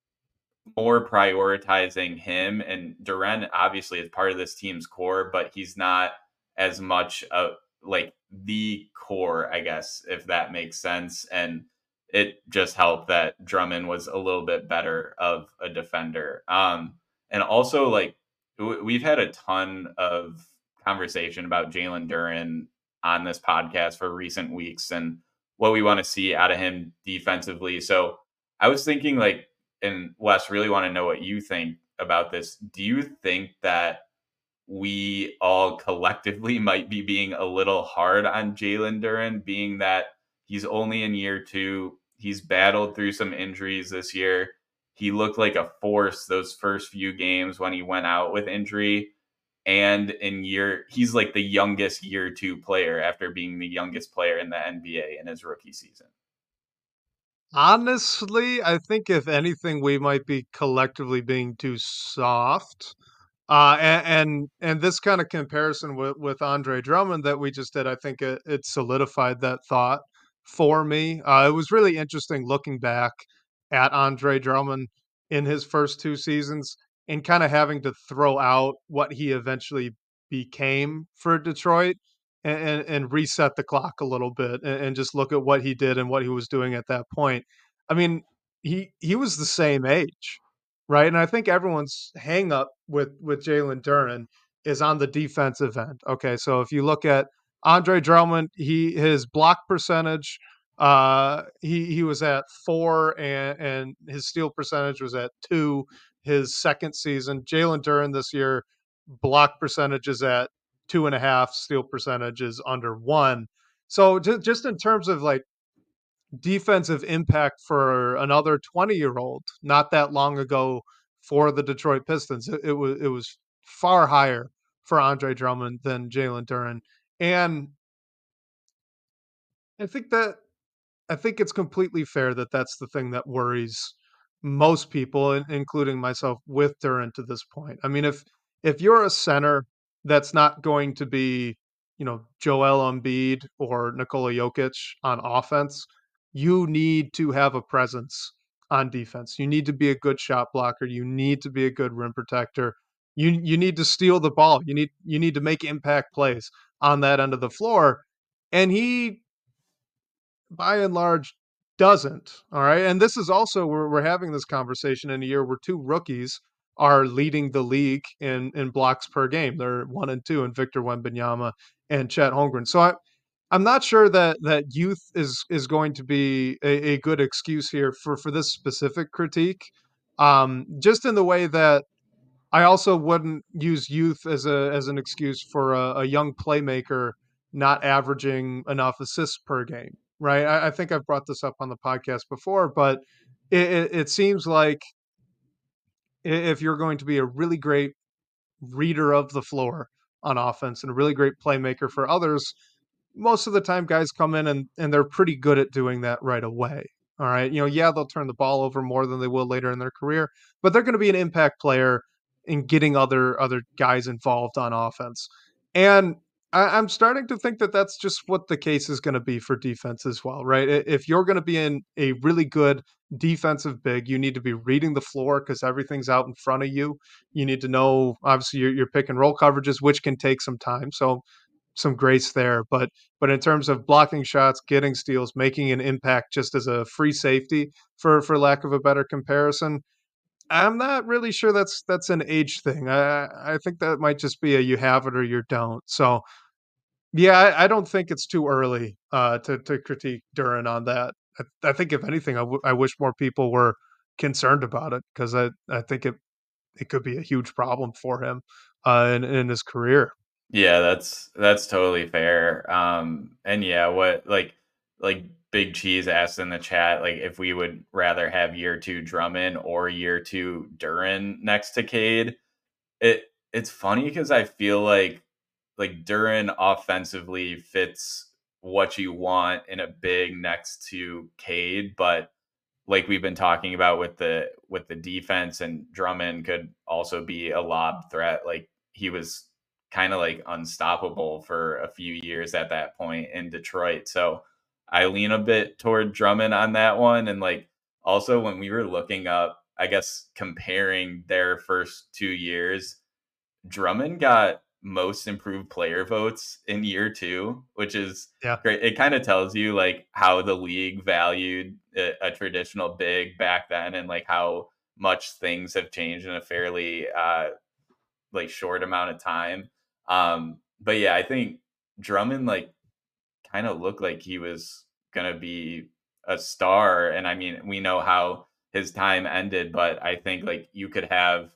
more prioritizing him. And Durant obviously is part of this team's core, but he's not as much of like the core, I guess, if that makes sense. And it just helped that Drummond was a little bit better of a defender. And also like we've had a ton of conversation about Jalen Duren on this podcast for recent weeks and what we want to see out of him defensively. So I was thinking like, and Wes, really want to know what you think about this. Do you think that we all collectively might be being a little hard on Jalen Duren, being that he's only in year two? He's battled through some injuries this year. he looked like a force those first few games when he went out with injury. And he's like the youngest year two player after being the youngest player in the NBA in his rookie season. Honestly, I think if anything, we might be collectively being too soft. And this kind of comparison with Andre Drummond that we just did, I think it solidified that thought for me. It was really interesting looking back at Andre Drummond in his first two seasons and kind of having to throw out what he eventually became for Detroit and reset the clock a little bit and just look at what he did and what he was doing at that point. I mean, he was the same age, right? And I think everyone's hang up with Jalen Duren is on the defensive end. Okay, so if you look at Andre Drummond, his block percentage, he was at 4, and his steal percentage was at 2 his second season. Jalen Duren this year, block percentage is at 2.5, steal percentage is under 1. So just in terms of like defensive impact for another 20-year-old not that long ago for the Detroit Pistons. It was far higher for Andre Drummond than Jalen Duren. And I think that I think it's completely fair that that's the thing that worries most people, including myself, with Duran to this point. I mean, if you're a center that's not going to be, Joel Embiid or Nikola Jokic on offense, you need to have a presence on defense. You need to be a good shot blocker. You need to be a good rim protector. You need to steal the ball. You need to make impact plays on that end of the floor. And he by and large doesn't. All right. And this is also we're having this conversation in a year where two rookies are leading the league in blocks per game. They're 1 and 2 in Victor Wembanyama and Chet Holmgren. So I'm not sure that youth is going to be a good excuse here for this specific critique. Just in the way that I also wouldn't use youth as an excuse for a young playmaker not averaging enough assists per game, right? I think I've brought this up on the podcast before, but it seems like if you're going to be a really great reader of the floor on offense and a really great playmaker for others, most of the time guys come in and they're pretty good at doing that right away. All right. Yeah, they'll turn the ball over more than they will later in their career, but they're going to be an impact player in getting other guys involved on offense. And I'm starting to think that that's just what the case is going to be for defense as well, right? If you're going to be in a really good defensive big, you need to be reading the floor because everything's out in front of you. You need to know, obviously, your pick and roll coverages, which can take some time. So some grace there. But in terms of blocking shots, getting steals, making an impact just as a free safety, for lack of a better comparison, I'm not really sure that's an age thing. I think that might just be a you have it or you don't. So yeah, I don't think it's too early to critique Duran on that. I think if anything, I wish more people were concerned about it because I think it could be a huge problem for him in his career. Yeah, that's totally fair. And yeah, what like Big Cheese asked in the chat, like if we would rather have year two Drummond or year two Duran next to Cade. It's funny because I feel like Duran offensively fits what you want in a big next to Cade, but like we've been talking about with the defense, and Drummond could also be a lob threat. Like he was kind of like unstoppable for a few years at that point in Detroit. So I lean a bit toward Drummond on that one. And like also when we were looking up, I guess comparing their first 2 years, Drummond got most improved player votes in year two, which is Yeah. great. It kind of tells you like how the league valued a traditional big back then, and like how much things have changed in a fairly like short amount of time. But yeah, I think Drummond like kind of looked like he was gonna be a star, and I mean we know how his time ended, but I think like you could have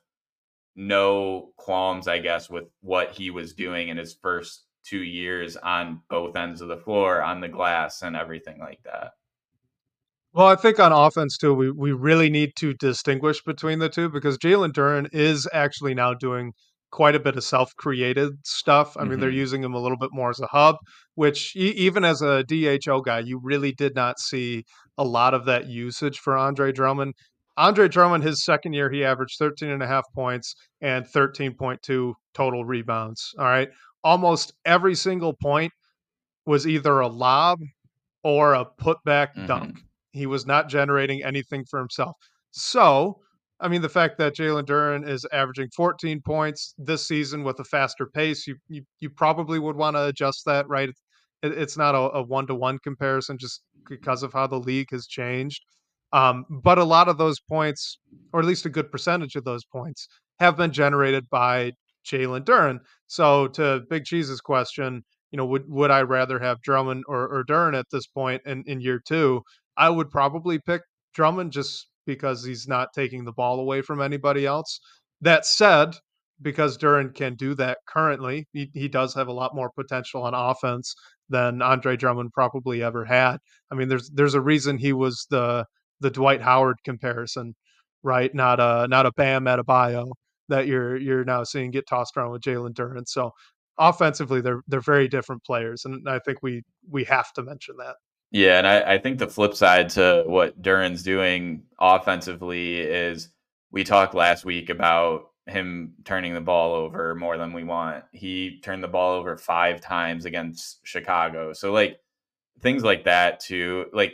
no qualms, I guess, with what he was doing in his first 2 years on both ends of the floor, on the glass, and everything like that. Well, I think on offense too, we really need to distinguish between the 2 because Jalen Duren is actually now doing quite a bit of self-created stuff. I mean, they're Hmm. using him a little bit more as a hub, which even as a DHO guy, you really did not see a lot of that usage for Andre Drummond. Andre Drummond, his second year, he averaged 13.5 points and 13.2 total rebounds. All right. Almost every single point was either a lob or a putback dunk. Hmm. He was not generating anything for himself. So, I mean, the fact that Jalen Duren is averaging 14 points this season with a faster pace, you probably would want to adjust that, right? It's not a one-to-one comparison just because of how the league has changed. But a lot of those points, or at least a good percentage of those points, have been generated by Jalen Duren. So, to Big Cheese's question, would I rather have Drummond or Duren at this point in year 2? I would probably pick Drummond just because he's not taking the ball away from anybody else. That said, because Duren can do that currently, he does have a lot more potential on offense than Andre Drummond probably ever had. I mean, there's a reason he was the Dwight Howard comparison, right? Not a Bam Adebayo that you're now seeing get tossed around with Jalen Duren. So offensively, they're very different players, and I think we have to mention that. Yeah, and I think the flip side to what Duran's doing offensively is we talked last week about him turning the ball over more than we want. He turned the ball over 5 times against Chicago. So like things like that too. Like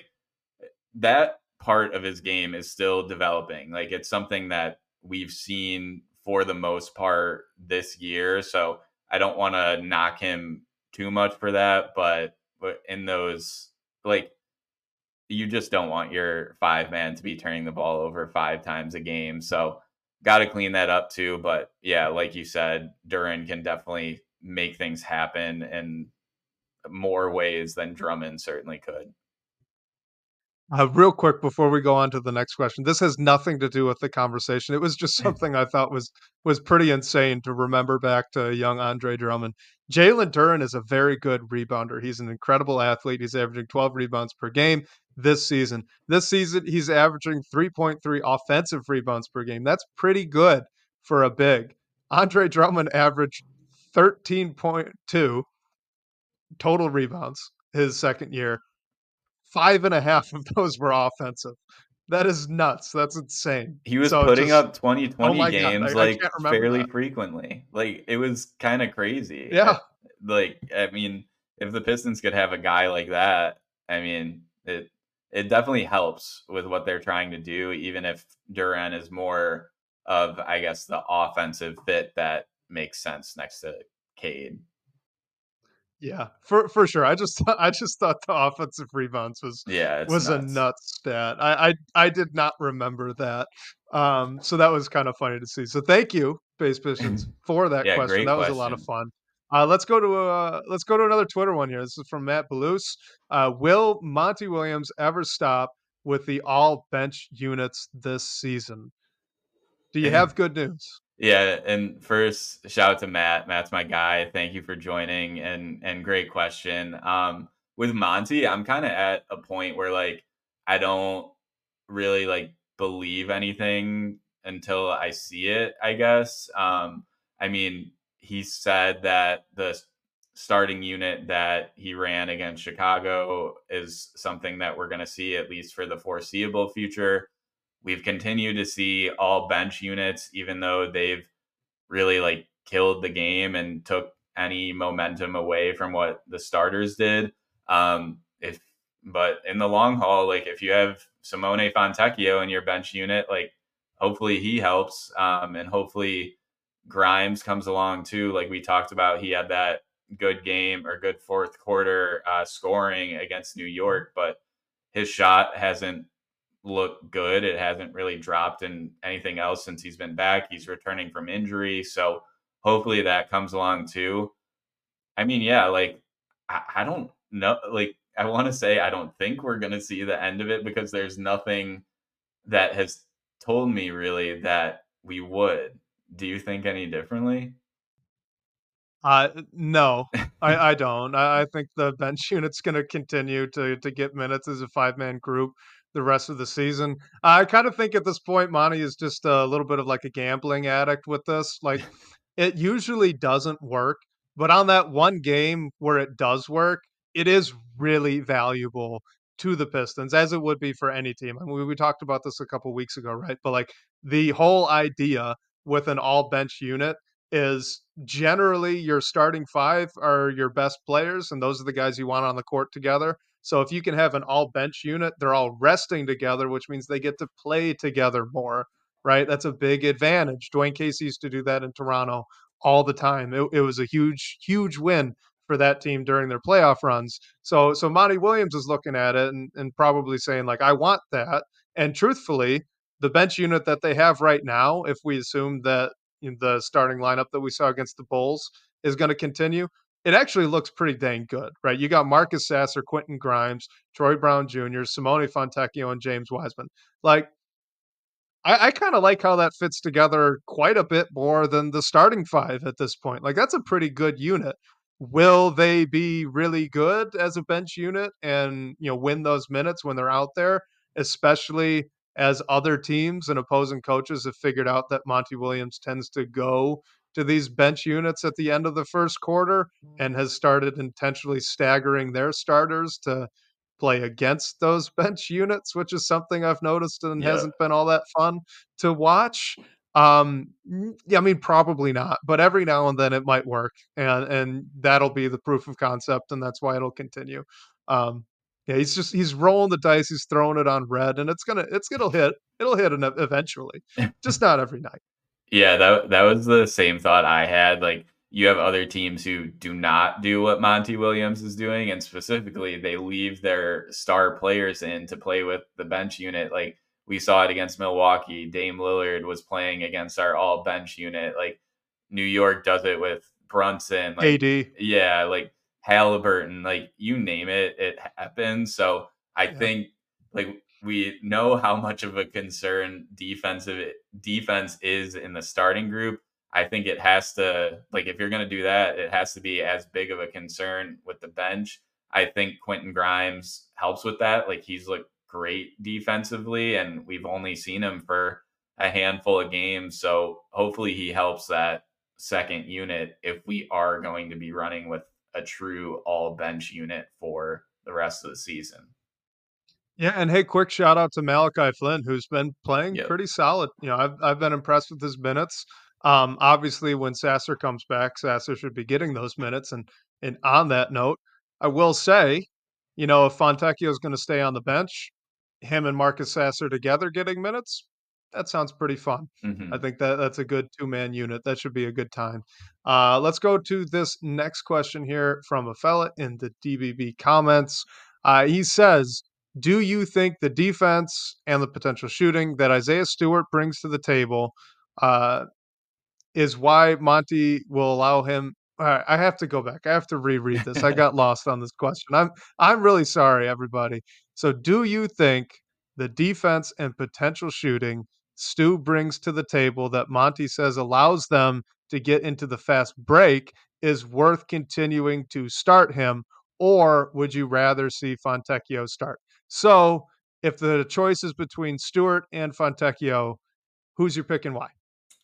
that part of his game is still developing. Like it's something that we've seen for the most part this year. So I don't want to knock him too much for that, but in those like you just don't want your 5 man to be turning the ball over 5 times a game. So got to clean that up too. But yeah, like you said, Duran can definitely make things happen in more ways than Drummond certainly could. Real quick before we go on to the next question, this has nothing to do with the conversation. It was just something I thought was pretty insane to remember back to young Andre Drummond. Jalen Duren is a very good rebounder. He's an incredible athlete. He's averaging 12 rebounds per game this season. This season, he's averaging 3.3 offensive rebounds per game. That's pretty good for a big. Andre Drummond averaged 13.2 total rebounds his second year. 5.5 of those were offensive. That is nuts. That's insane. He was So putting just, up oh 2020 my god, games I can't like remember fairly that. frequently. Like it was kind of crazy. Yeah. Like I mean, if the Pistons could have a guy like that, I mean, it definitely helps with what they're trying to do even if Duran is more of I guess the offensive fit that makes sense next to Cade. Yeah, for sure. I just thought the offensive rebounds Yeah, it's was a nuts. nuts stat. I did not remember that. So that was kind of funny to see. So thank you, Base Pistons, for that Yeah, question. great That was a lot of question. fun. Let's go to another Twitter one here. This is from Matt Balouse. Will Monty Williams ever stop with the all bench units this season? Do you have good news? Yeah, and first, shout out to Matt. Matt's my guy. Thank you for joining and great question. With Monty, I'm kind of at a point where like I don't really like believe anything until I see it, I guess. I mean, he said that the starting unit that he ran against Chicago is something that we're going to see at least for the foreseeable future. We've continued to see all bench units, even though they've really like killed the game and took any momentum away from what the starters did. If but in the long haul, like if you have Simone Fontecchio in your bench unit, like hopefully he helps, and hopefully Grimes comes along too. Like we talked about, he had that good game or good fourth quarter scoring against New York, but his shot hasn't look good. It hasn't really dropped in anything else since he's been back. He's returning from injury. So hopefully that comes along too. I mean, yeah, like I don't know. Like I want to say I don't think we're gonna see the end of it because there's nothing that has told me really that we would. Do you think any differently? No, I don't. I think the bench unit's going to continue to get minutes as a 5-man group. the rest of the season. I kind of think at this point, Monty is just a little bit of like a gambling addict with this. Like, it usually doesn't work, but on that one game where it does work, it is really valuable to the Pistons, as it would be for any team. I mean, we talked about this a couple weeks ago, right? But like the whole idea with an all bench unit is generally your starting five are your best players, and those are the guys you want on the court together. So if you can have an all bench unit, they're all resting together, which means they get to play together more, right? That's a big advantage. Dwayne Casey used to do that in Toronto all the time. It was a huge, huge win for that team during their playoff runs. So Monty Williams is looking at it and probably saying, like, I want that. And truthfully, the bench unit that they have right now, if we assume that the starting lineup that we saw against the Bulls is going to continue, it actually looks pretty dang good, right? You got Marcus Sasser, Quentin Grimes, Troy Brown Jr., Simone Fontecchio, and James Wiseman. Like, I kind of like how that fits together quite a bit more than the starting five at this point. Like, that's a pretty good unit. Will they be really good as a bench unit and win those minutes when they're out there, especially as other teams and opposing coaches have figured out that Monty Williams tends to go to these bench units at the end of the first quarter and has started intentionally staggering their starters to play against those bench units, which is something I've noticed and Yeah. hasn't been all that fun to watch. Yeah, I mean, probably not, but every now and then it might work, and that'll be the proof of concept, and that's why it'll continue. Um, yeah, he's rolling the dice, he's throwing it on red, and it'll hit. It'll hit eventually, just not every night. Yeah, that was the same thought I had. Like, you have other teams who do not do what Monty Williams is doing, and specifically, they leave their star players in to play with the bench unit. Like, we saw it against Milwaukee. Dame Lillard was playing against our all bench unit. Like, New York does it with Brunson. Like, AD, yeah, like Halliburton. Like, you name it, it happens. So I yeah. think, like, we know how much of a concern defense is in the starting group. I think it has to, like, if you're going to do that, it has to be as big of a concern with the bench. I think Quentin Grimes helps with that. Like, he's looked great defensively, and we've only seen him for a handful of games. So hopefully he helps that second unit if we are going to be running with a true all bench unit for the rest of the season. Yeah, and hey, quick shout out to Malachi Flynn, who's been playing Yep. pretty solid. I've been impressed with his minutes. Obviously, when Sasser comes back, Sasser should be getting those minutes. And on that note, I will say, if Fontecchio is going to stay on the bench, him and Marcus Sasser together getting minutes, that sounds pretty fun. I Hmm. think that's a good two-man unit. That should be a good time. Let's go to this next question here from a fella in the DBB comments. He says, do you think the defense and the potential shooting that Isaiah Stewart brings to the table uh, is why Monty will allow him? I have to go back. I have to reread this. I got lost on this question. I'm really sorry, everybody. So, do you think the defense and potential shooting Stu brings to the table that Monty says allows them to get into the fast break is worth continuing to start him, or would you rather see Fontecchio start? So, if the choice is between Stewart and Fontecchio, who's your pick and why?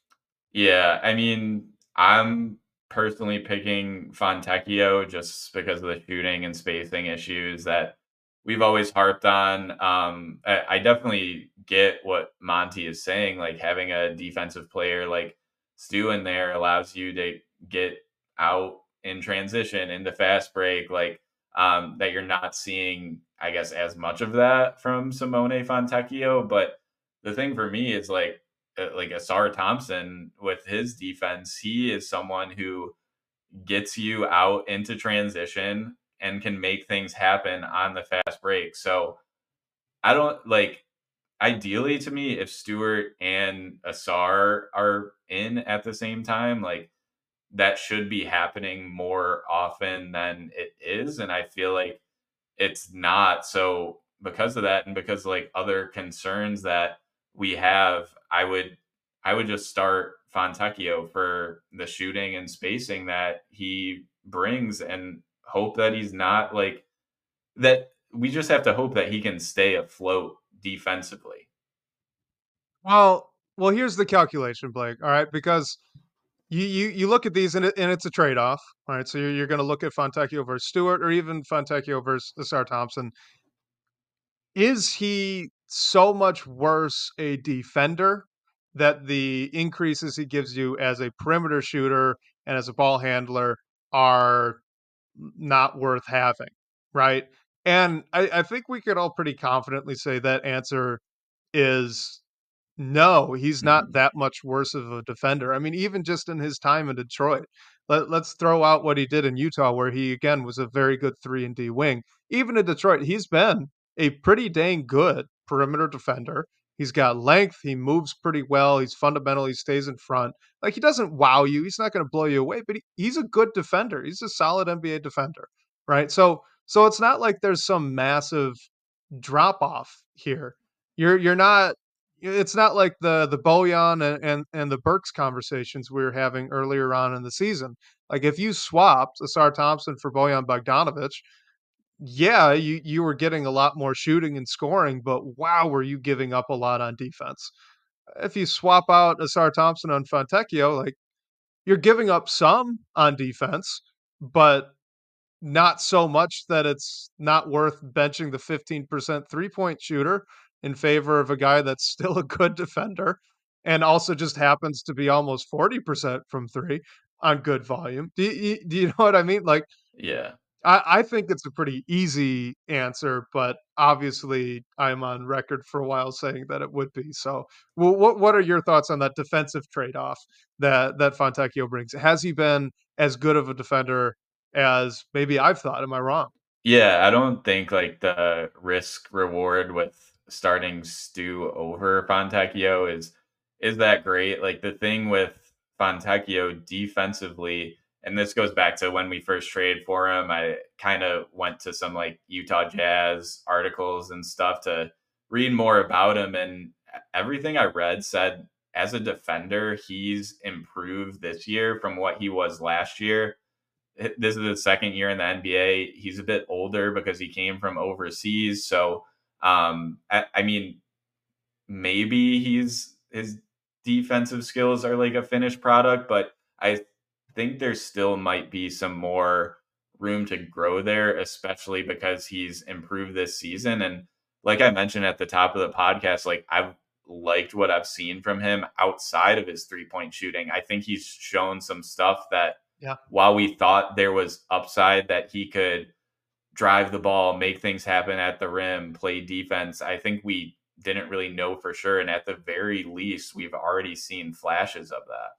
Yeah, I mean, I'm personally picking Fontecchio just because of the shooting and spacing issues that we've always harped on. I definitely get what Monty is saying. Like, having a defensive player like Stu in there allows you to get out in transition into fast break, like, that you're not seeing, I guess, as much of that from Simone Fontecchio. But the thing for me is like Asar Thompson with his defense, he is someone who gets you out into transition and can make things happen on the fast break. So I don't like, ideally to me, if Stewart and Asar are in at the same time, like, that should be happening more often than it is. And I feel like it's not. So because of that, and because like other concerns that we have, I would just start Fontecchio for the shooting and spacing that he brings, and hope that he's not like that. We just have to hope that he can stay afloat defensively. Well, here's the calculation, Blake. All right, because you look at these and it's a trade off. All right, so you're going to look at Fontecchio versus Stewart, or even Fontecchio versus Asar Thompson. Is he so much worse a defender that the increases he gives you as a perimeter shooter and as a ball handler are not worth having, right? And I think we could all pretty confidently say that answer is no, he's not Mhm. that much worse of a defender. I mean, even just in his time in Detroit, let's throw out what he did in Utah, where he again was a very good 3 and D wing. Even in Detroit, he's been a pretty dang good perimeter defender. He's got length. He moves pretty well. He's fundamental. He stays in front. Like, he doesn't wow you. He's not going to blow you away, but he's a good defender. He's a solid NBA defender, right? So it's not like there's some massive drop off here. You're not. It's not like the Bojan and the Burks conversations we were having earlier on in the season. Like, if you swapped Asar Thompson for Bojan Bogdanovic, yeah, you were getting a lot more shooting and scoring, but wow, were you giving up a lot on defense? If you swap out Asar Thompson on Fontecchio, like, you're giving up some on defense, but not so much that it's not worth benching the 15% three-point shooter in favor of a guy that's still a good defender and also just happens to be almost 40% from 3 on good volume. Do you know what I mean? Like, Yeah. I think it's a pretty easy answer, but obviously I'm on record for a while saying that it would be. So, what are your thoughts on that defensive trade-off that Fontecchio brings? Has he been as good of a defender as maybe I've thought? Am I wrong? Yeah, I don't think like the risk reward with starting Stu over Fontecchio is that great. Like the thing with Fontecchio defensively, and this goes back to when we first traded for him, I kind of went to some like Utah Jazz articles and stuff to read more about him, and everything I read said as a defender, he's improved this year from what he was last year. This is his second year in the NBA. He's a bit older because he came from overseas. So, I mean, maybe his defensive skills are like a finished product, but I think there still might be some more room to grow there, especially because he's improved this season. And like I mentioned at the top of the podcast, like I've liked what I've seen from him outside of his 3-point shooting. I think he's shown some stuff that Yeah. while we thought there was upside that he could drive the ball, make things happen at the rim, play defense, I think we didn't really know for sure. And at the very least, we've already seen flashes of that.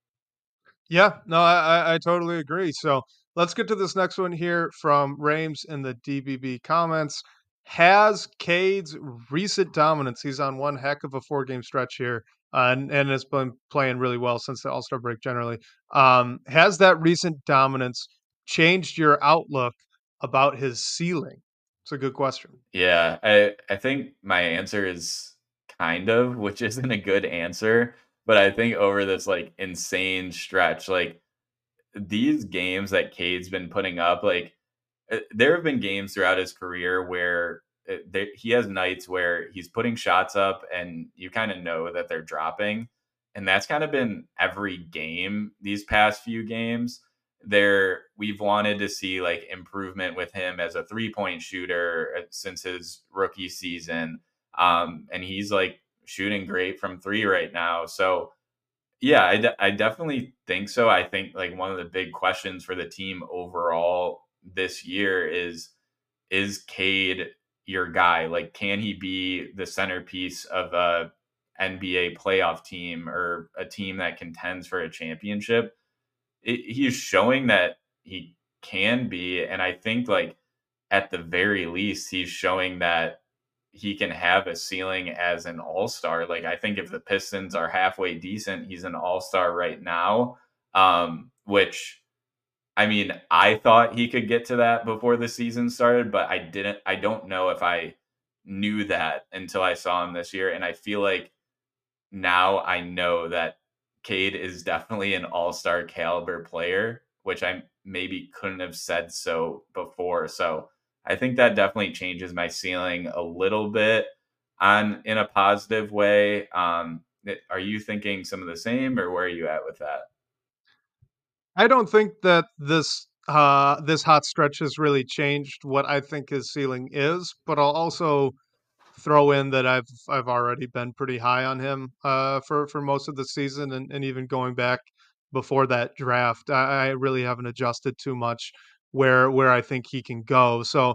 Yeah, no, I totally agree. So let's get to this next one here from Rames in the DBB comments. Has Cade's recent dominance, he's on one heck of a 4 game stretch here, and has been playing really well since the All Star break generally. Has that recent dominance changed your outlook about his ceiling? It's a good question. Yeah, I think my answer is kind of, which isn't a good answer, but I think over this like insane stretch, like these games that Cade's been putting up, like there have been games throughout his career where he has nights where he's putting shots up and you kind of know that they're dropping. And that's kind of been every game these past few games. There, we've wanted to see like improvement with him as a 3-point shooter since his rookie season. And he's like shooting great from three right now. So, yeah, I definitely think so. I think like one of the big questions for the team overall this year is Cade your guy? Like, can he be the centerpiece of a NBA playoff team or a team that contends for a championship? He's showing that he can be, and I think like at the very least, he's showing that he can have a ceiling as an all-star. Like I think if the Pistons are halfway decent, he's an all-star right now. Which I mean, I thought he could get to that before the season started, but I didn't. I don't know if I knew that until I saw him this year. And I feel like now I know that Cade is definitely an all-star caliber player, which I maybe couldn't have said so before. So I think that definitely changes my ceiling a little bit. on in a positive way. Are you thinking some of the same, or where are you at with that? I don't think that this hot stretch has really changed what I think his ceiling is, but I'll also throw in that I've already been pretty high on him for most of the season, and even going back before that draft. I really haven't adjusted too much where I think he can go. So,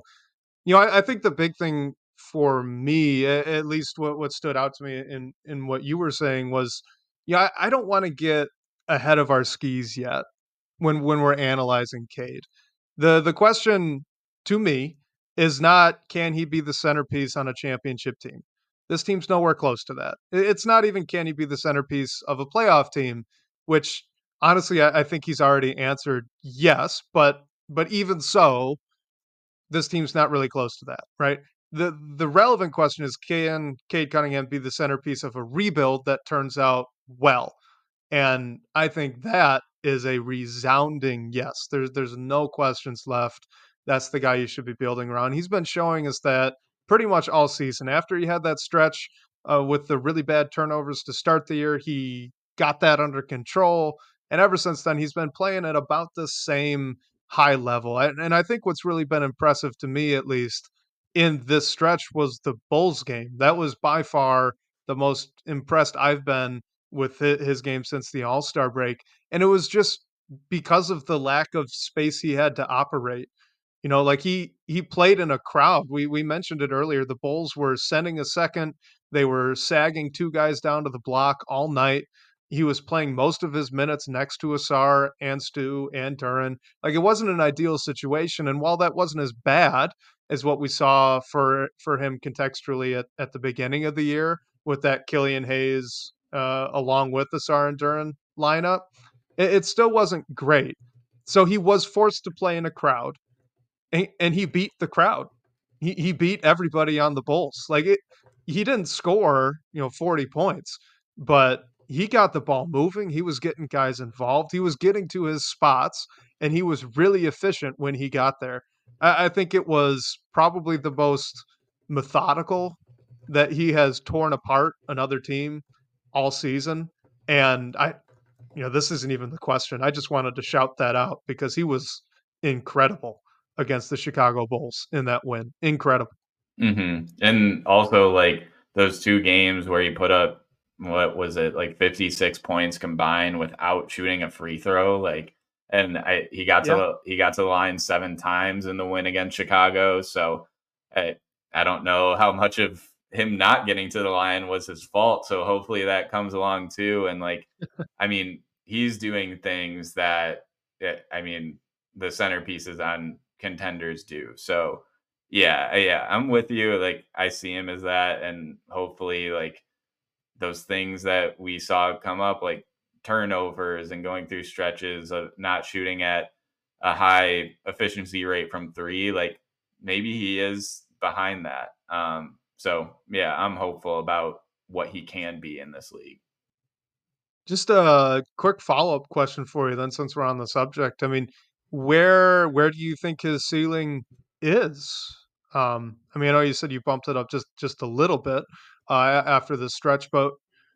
I think the big thing for me, at least what stood out to me in what you were saying was, yeah, I don't want to get ahead of our skis yet when we're analyzing Cade. The question to me is not, can he be the centerpiece on a championship team? This team's nowhere close to that. It's not even, can he be the centerpiece of a playoff team, which honestly I think he's already answered yes, but even so, this team's not really close to that, right? The relevant question is, can Cade Cunningham be the centerpiece of a rebuild that turns out well? And I think that is a resounding yes. There's no questions left. That's the guy you should be building around. He's been showing us that pretty much all season. After he had that stretch with the really bad turnovers to start the year, he got that under control. And ever since then, he's been playing at about the same high level. And I think what's really been impressive to me, at least in this stretch, was the Bulls game. That was by far the most impressed I've been with his game since the All-Star break, and it was just because of the lack of space he had to operate. Like he played in a crowd. We mentioned it earlier. The Bulls were sending a second. They were sagging two guys down to the block all night. He was playing most of his minutes next to Asar and Stu and Duran. Like, it wasn't an ideal situation. And while that wasn't as bad as what we saw for him contextually at the beginning of the year with that Killian Hayes along with the Asar and Duran lineup, it still wasn't great. So he was forced to play in a crowd, and he beat the crowd. He beat everybody on the Bulls. Like, he didn't score 40 points, but he got the ball moving. He was getting guys involved. He was getting to his spots, and he was really efficient when he got there. I think it was probably the most methodical that he has torn apart another team all season. And this isn't even the question. I just wanted to shout that out because he was incredible against the Chicago Bulls in that win. Incredible. And also, like, those 2 games where he put up, what was it, like 56 points combined without shooting a free throw, like, and Yeah. he got to the line 7 times in the win against Chicago, so I I don't know how much of him not getting to the line was his fault, so hopefully that comes along too, and, like, I mean, he's doing things that, I mean, the centerpieces on contenders do, so yeah, yeah, I'm with you. Like, I see him as that, and hopefully, like, those things that we saw come up, like turnovers and going through stretches of not shooting at a high efficiency rate from three, like maybe he is behind that. So yeah, I'm hopeful about what he can be in this league. Just a quick follow-up question for you then, since we're on the subject. I mean, where do you think his ceiling is? I mean, I know you said you bumped it up just a little bit after the stretch, but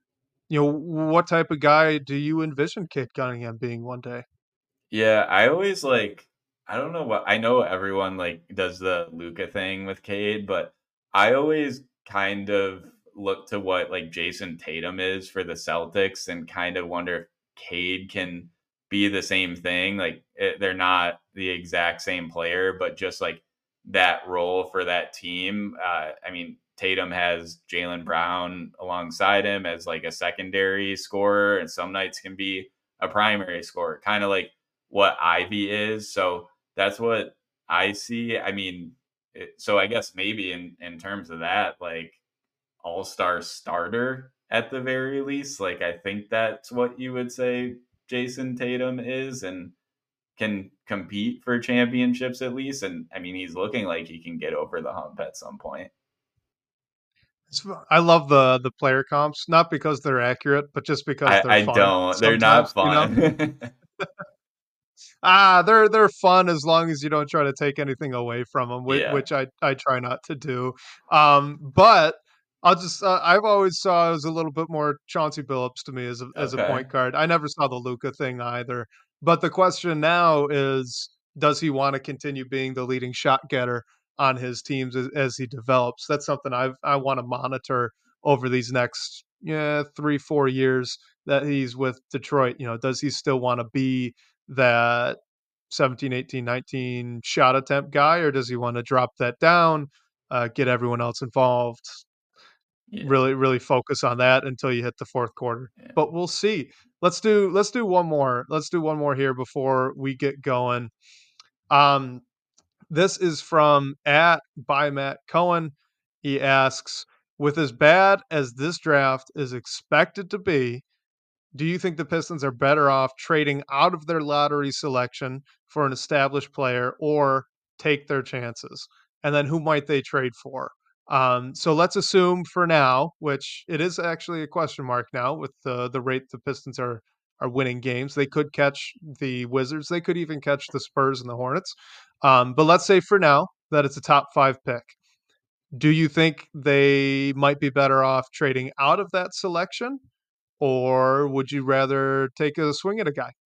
what type of guy do you envision Kate Cunningham being one day? Yeah, I always like, I don't know what, I know everyone like does the Luca thing with Cade, but I always kind of look to what like Jason Tatum is for the Celtics and kind of wonder if Cade can be the same thing. Like, they're not the exact same player, but just like that role for that team. I mean, Tatum has Jalen Brown alongside him as like a secondary scorer, and some nights can be a primary scorer, kind of like what Ivy is. So that's what I see. I mean, so I guess maybe in terms of that, like all-star starter at the very least, like I think that's what you would say Jason Tatum is, and can compete for championships at least. And I mean, he's looking like he can get over the hump at some point. I love the player comps, not because they're accurate, but just because they're I fun don't. They're not sometimes. fun. They're fun as long as you don't try to take anything away from them, Yeah. which I try not to do. But I've always saw it as a little bit more Chauncey Billups to me as a Okay. point guard. I never saw the Luka thing either. But the question now is, does he want to continue being the leading shot getter on his teams as he develops? That's something I want to monitor over these next 3-4 years that he's with Detroit. Does he still want to be that 17, 18, 19 shot attempt guy, or does he want to drop that down, get everyone else involved, Yeah. really focus on that until you hit the fourth quarter. Yeah. But we'll see. Let's do one more. Let's do one more here before we get going. Um, this is from at by Matt Cohen. He asks, with as bad as this draft is expected to be, do you think the Pistons are better off trading out of their lottery selection for an established player or take their chances? And then who might they trade for? So let's assume for now, which it is actually a question mark now with the rate the Pistons are winning games. They could catch the Wizards. They could even catch the Spurs and the Hornets. But let's say for now that it's a top five pick. Do you think they might be better off trading out of that selection, or would you rather take a swing at a guy?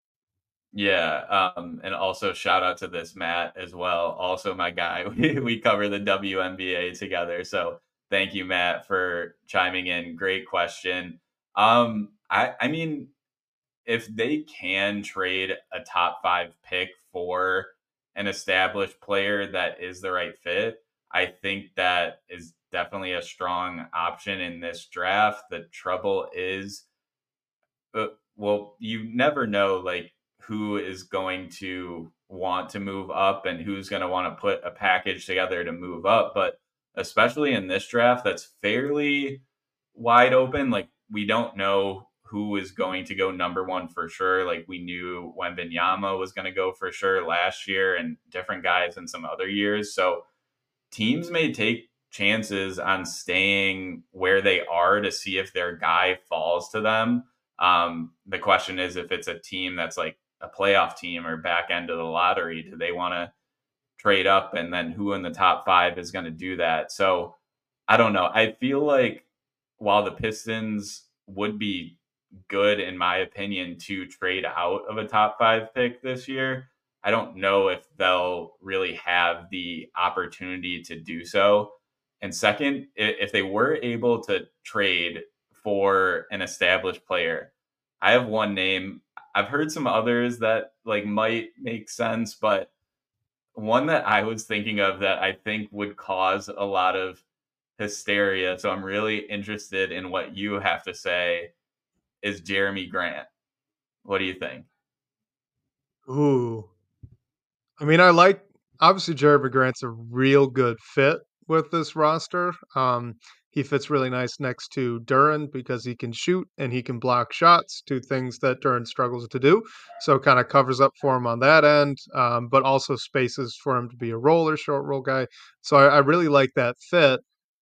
Yeah, and also shout out to this Matt as well. Also my guy. We cover the WNBA together. So thank you, Matt, for chiming in. Great question. I mean, if they can trade a top five pick for an established player that is the right fit, I think that is definitely a strong option in this draft. The trouble is, well, you never know like who is going to want to move up and who's going to want to put a package together to move up. But especially in this draft, that's fairly wide open. Like we don't know who is going to go number one for sure. Like we knew Wembenyama was going to go for sure last year, and different guys in some other years. So teams may take chances on staying where they are to see if their guy falls to them. The question is if it's a team that's like a playoff team or back end of the lottery, do they want to trade up? And then who in the top five is going to do that? So I don't know. I feel like while the Pistons would be good, in my opinion, to trade out of a top five pick this year, I don't know if they'll really have the opportunity to do so. And second, if they were able to trade for an established player, I have one name. I've heard some others that like might make sense, but one that I was thinking of that I think would cause a lot of hysteria. So I'm really interested in what you have to say is Jeremy Grant. What do you think? Ooh, I mean, I like obviously Jeremy Grant's a real good fit with this roster. He fits really nice next to Duran because he can shoot and he can block shots, two things that Duran struggles to do. So kind of covers up for him on that end, but also spaces for him to be a roller, short roll guy. So I really like that fit.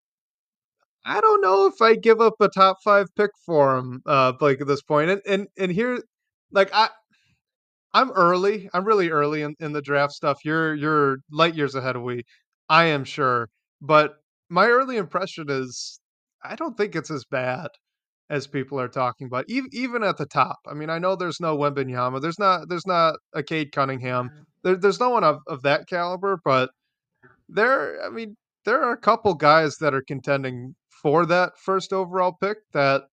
I don't know if I give up a top five pick for him, Blake, at this point. And here, like I'm early. I'm really early in the draft stuff. You're light years ahead of we. I am sure. But my early impression is I don't think it's as bad as people are talking about. Even at the top. I mean, I know there's no Wembenyama. There's not a Cade Cunningham. There's no one of that caliber, but I mean, there are a couple guys that are contending for that first overall pick that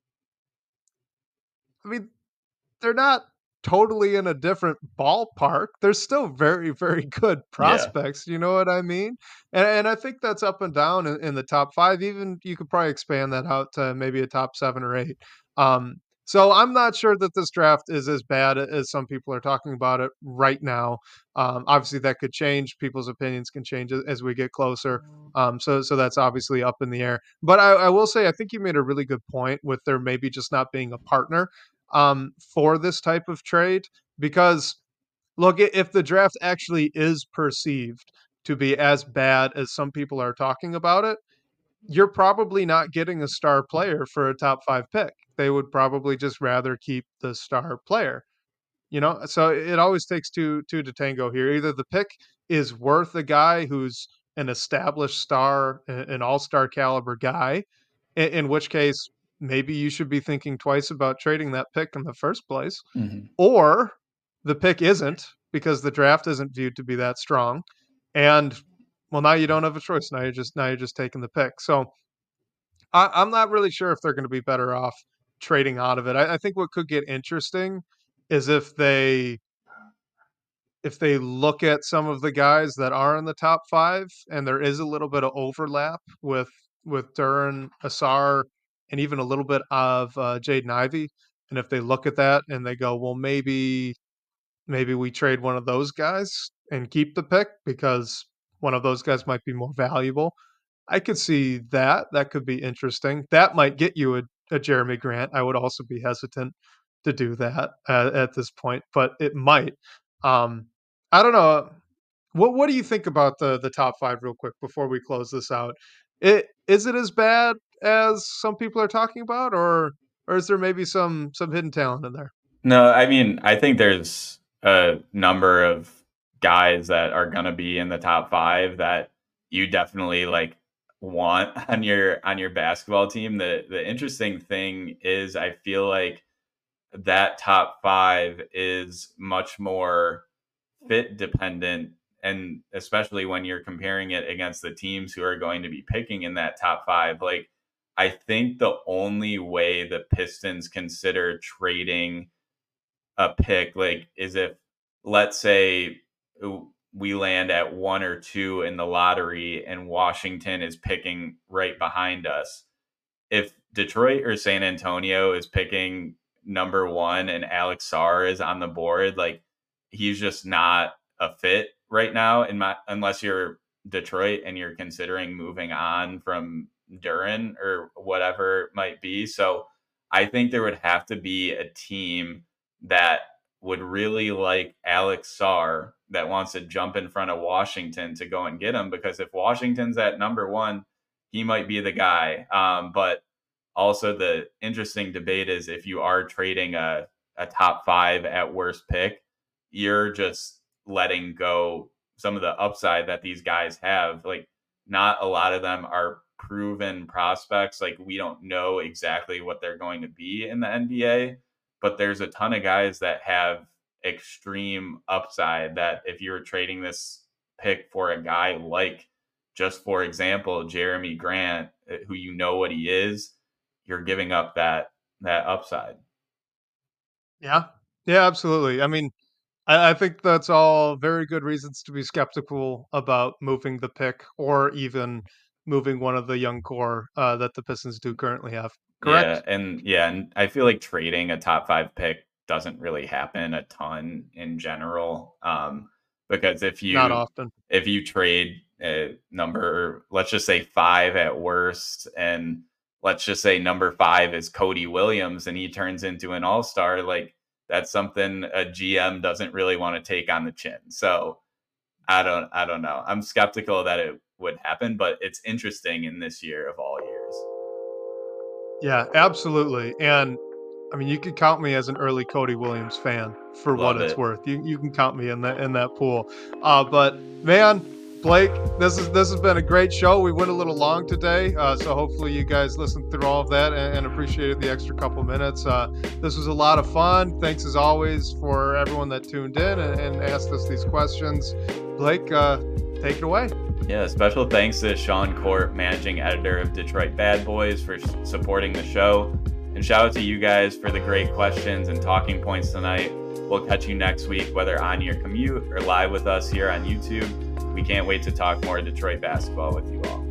I mean, they're not totally in a different ballpark. They're still very, very good Yeah. prospects. You know what I mean? And I think that's up and down in the top five. Even you could probably expand that out to maybe a top seven or eight. So I'm not sure that this draft is as bad as some people are talking about it right now. Obviously, that could change. People's opinions can change as we get closer. So that's obviously up in the air. But I will say, I think you made a really good point with there maybe just not being a partner for this type of trade because look, if the draft actually is perceived to be as bad as some people are talking about it, you're probably not getting a star player for a top five pick. They would probably just rather keep the star player. So it always takes two to tango here. Either the pick is worth a guy who's an established star, an all-star caliber guy, in which case maybe you should be thinking twice about trading that pick in the first place. Mhm. Or the pick isn't because the draft isn't viewed to be that strong. And well, now you don't have a choice. Now you're just taking the pick. So I'm not really sure if they're going to be better off trading out of it. I think what could get interesting is if they look at some of the guys that are in the top 5 and there is a little bit of overlap with Duran, Asar, and even a little bit of, Jaden Ivey, and if they look at that and they go, "Well, maybe we trade one of those guys and keep the pick because one of those guys might be more valuable." I could see that. That could be interesting. That might get you a Jeremy Grant. I would also be hesitant to do that at this point, but it might. Um, I don't know. What do you think about the top 5 real quick before we close this out? Is it as bad as some people are talking about, or is there maybe some hidden talent in there? No, I mean, I think there's a number of guys that are gonna be in the top 5 that you definitely, like, want on your basketball team. The interesting thing is I feel like that top 5 is much more fit dependent, and especially when you're comparing it against the teams who are going to be picking in that top 5, like, I think the only way the Pistons consider trading a pick, like, is if, let's say, we land at 1 or 2 in the lottery and Washington is picking right behind us. If Detroit or San Antonio is picking number 1 and Alex Sarr is on the board, like, he's just not a fit right now unless you're Detroit and you're considering moving on from Duran or whatever it might be. So I think there would have to be a team that would really like Alex Sarr that wants to jump in front of Washington to go and get him, because if Washington's at number 1, he might be the guy. But also the interesting debate is if you are trading a top 5 at worst pick, you're just letting go some of the upside that these guys have. Like, not a lot of them are proven prospects. Like, we don't know exactly what they're going to be in the NBA, but there's a ton of guys that have extreme upside that if you were trading this pick for a guy like, just for example, Jeremy Grant, who you know what he is, you're giving up that upside. Yeah. Yeah, absolutely. I mean, I think that's all very good reasons to be skeptical about moving the pick or even moving one of the young core that the Pistons do currently have. Correct? And I feel like trading a top 5 pick doesn't really happen a ton in general. Because Not often. if you trade a number, let's just say 5 at worst, and let's just say number 5 is Cody Williams and he turns into an all-star, like, that's something a GM doesn't really want to take on the chin. So I don't know. I'm skeptical that it would happen, but it's interesting in this year of all years. Yeah, absolutely. And I mean, you could count me as an early Cody Williams fan for what Love it's it. worth. You can count me in that pool. But man, Blake, this has been a great show. We went a little long today, so hopefully you guys listened through all of that and appreciated the extra couple minutes. This was a lot of fun. Thanks as always for everyone that tuned in and asked us these questions. Blake, take it away. Yeah, special thanks to Sean Court, managing editor of Detroit Bad Boys, for supporting the show. And shout out to you guys for the great questions and talking points tonight. We'll catch you next week, whether on your commute or live with us here on YouTube. We can't wait to talk more Detroit basketball with you all.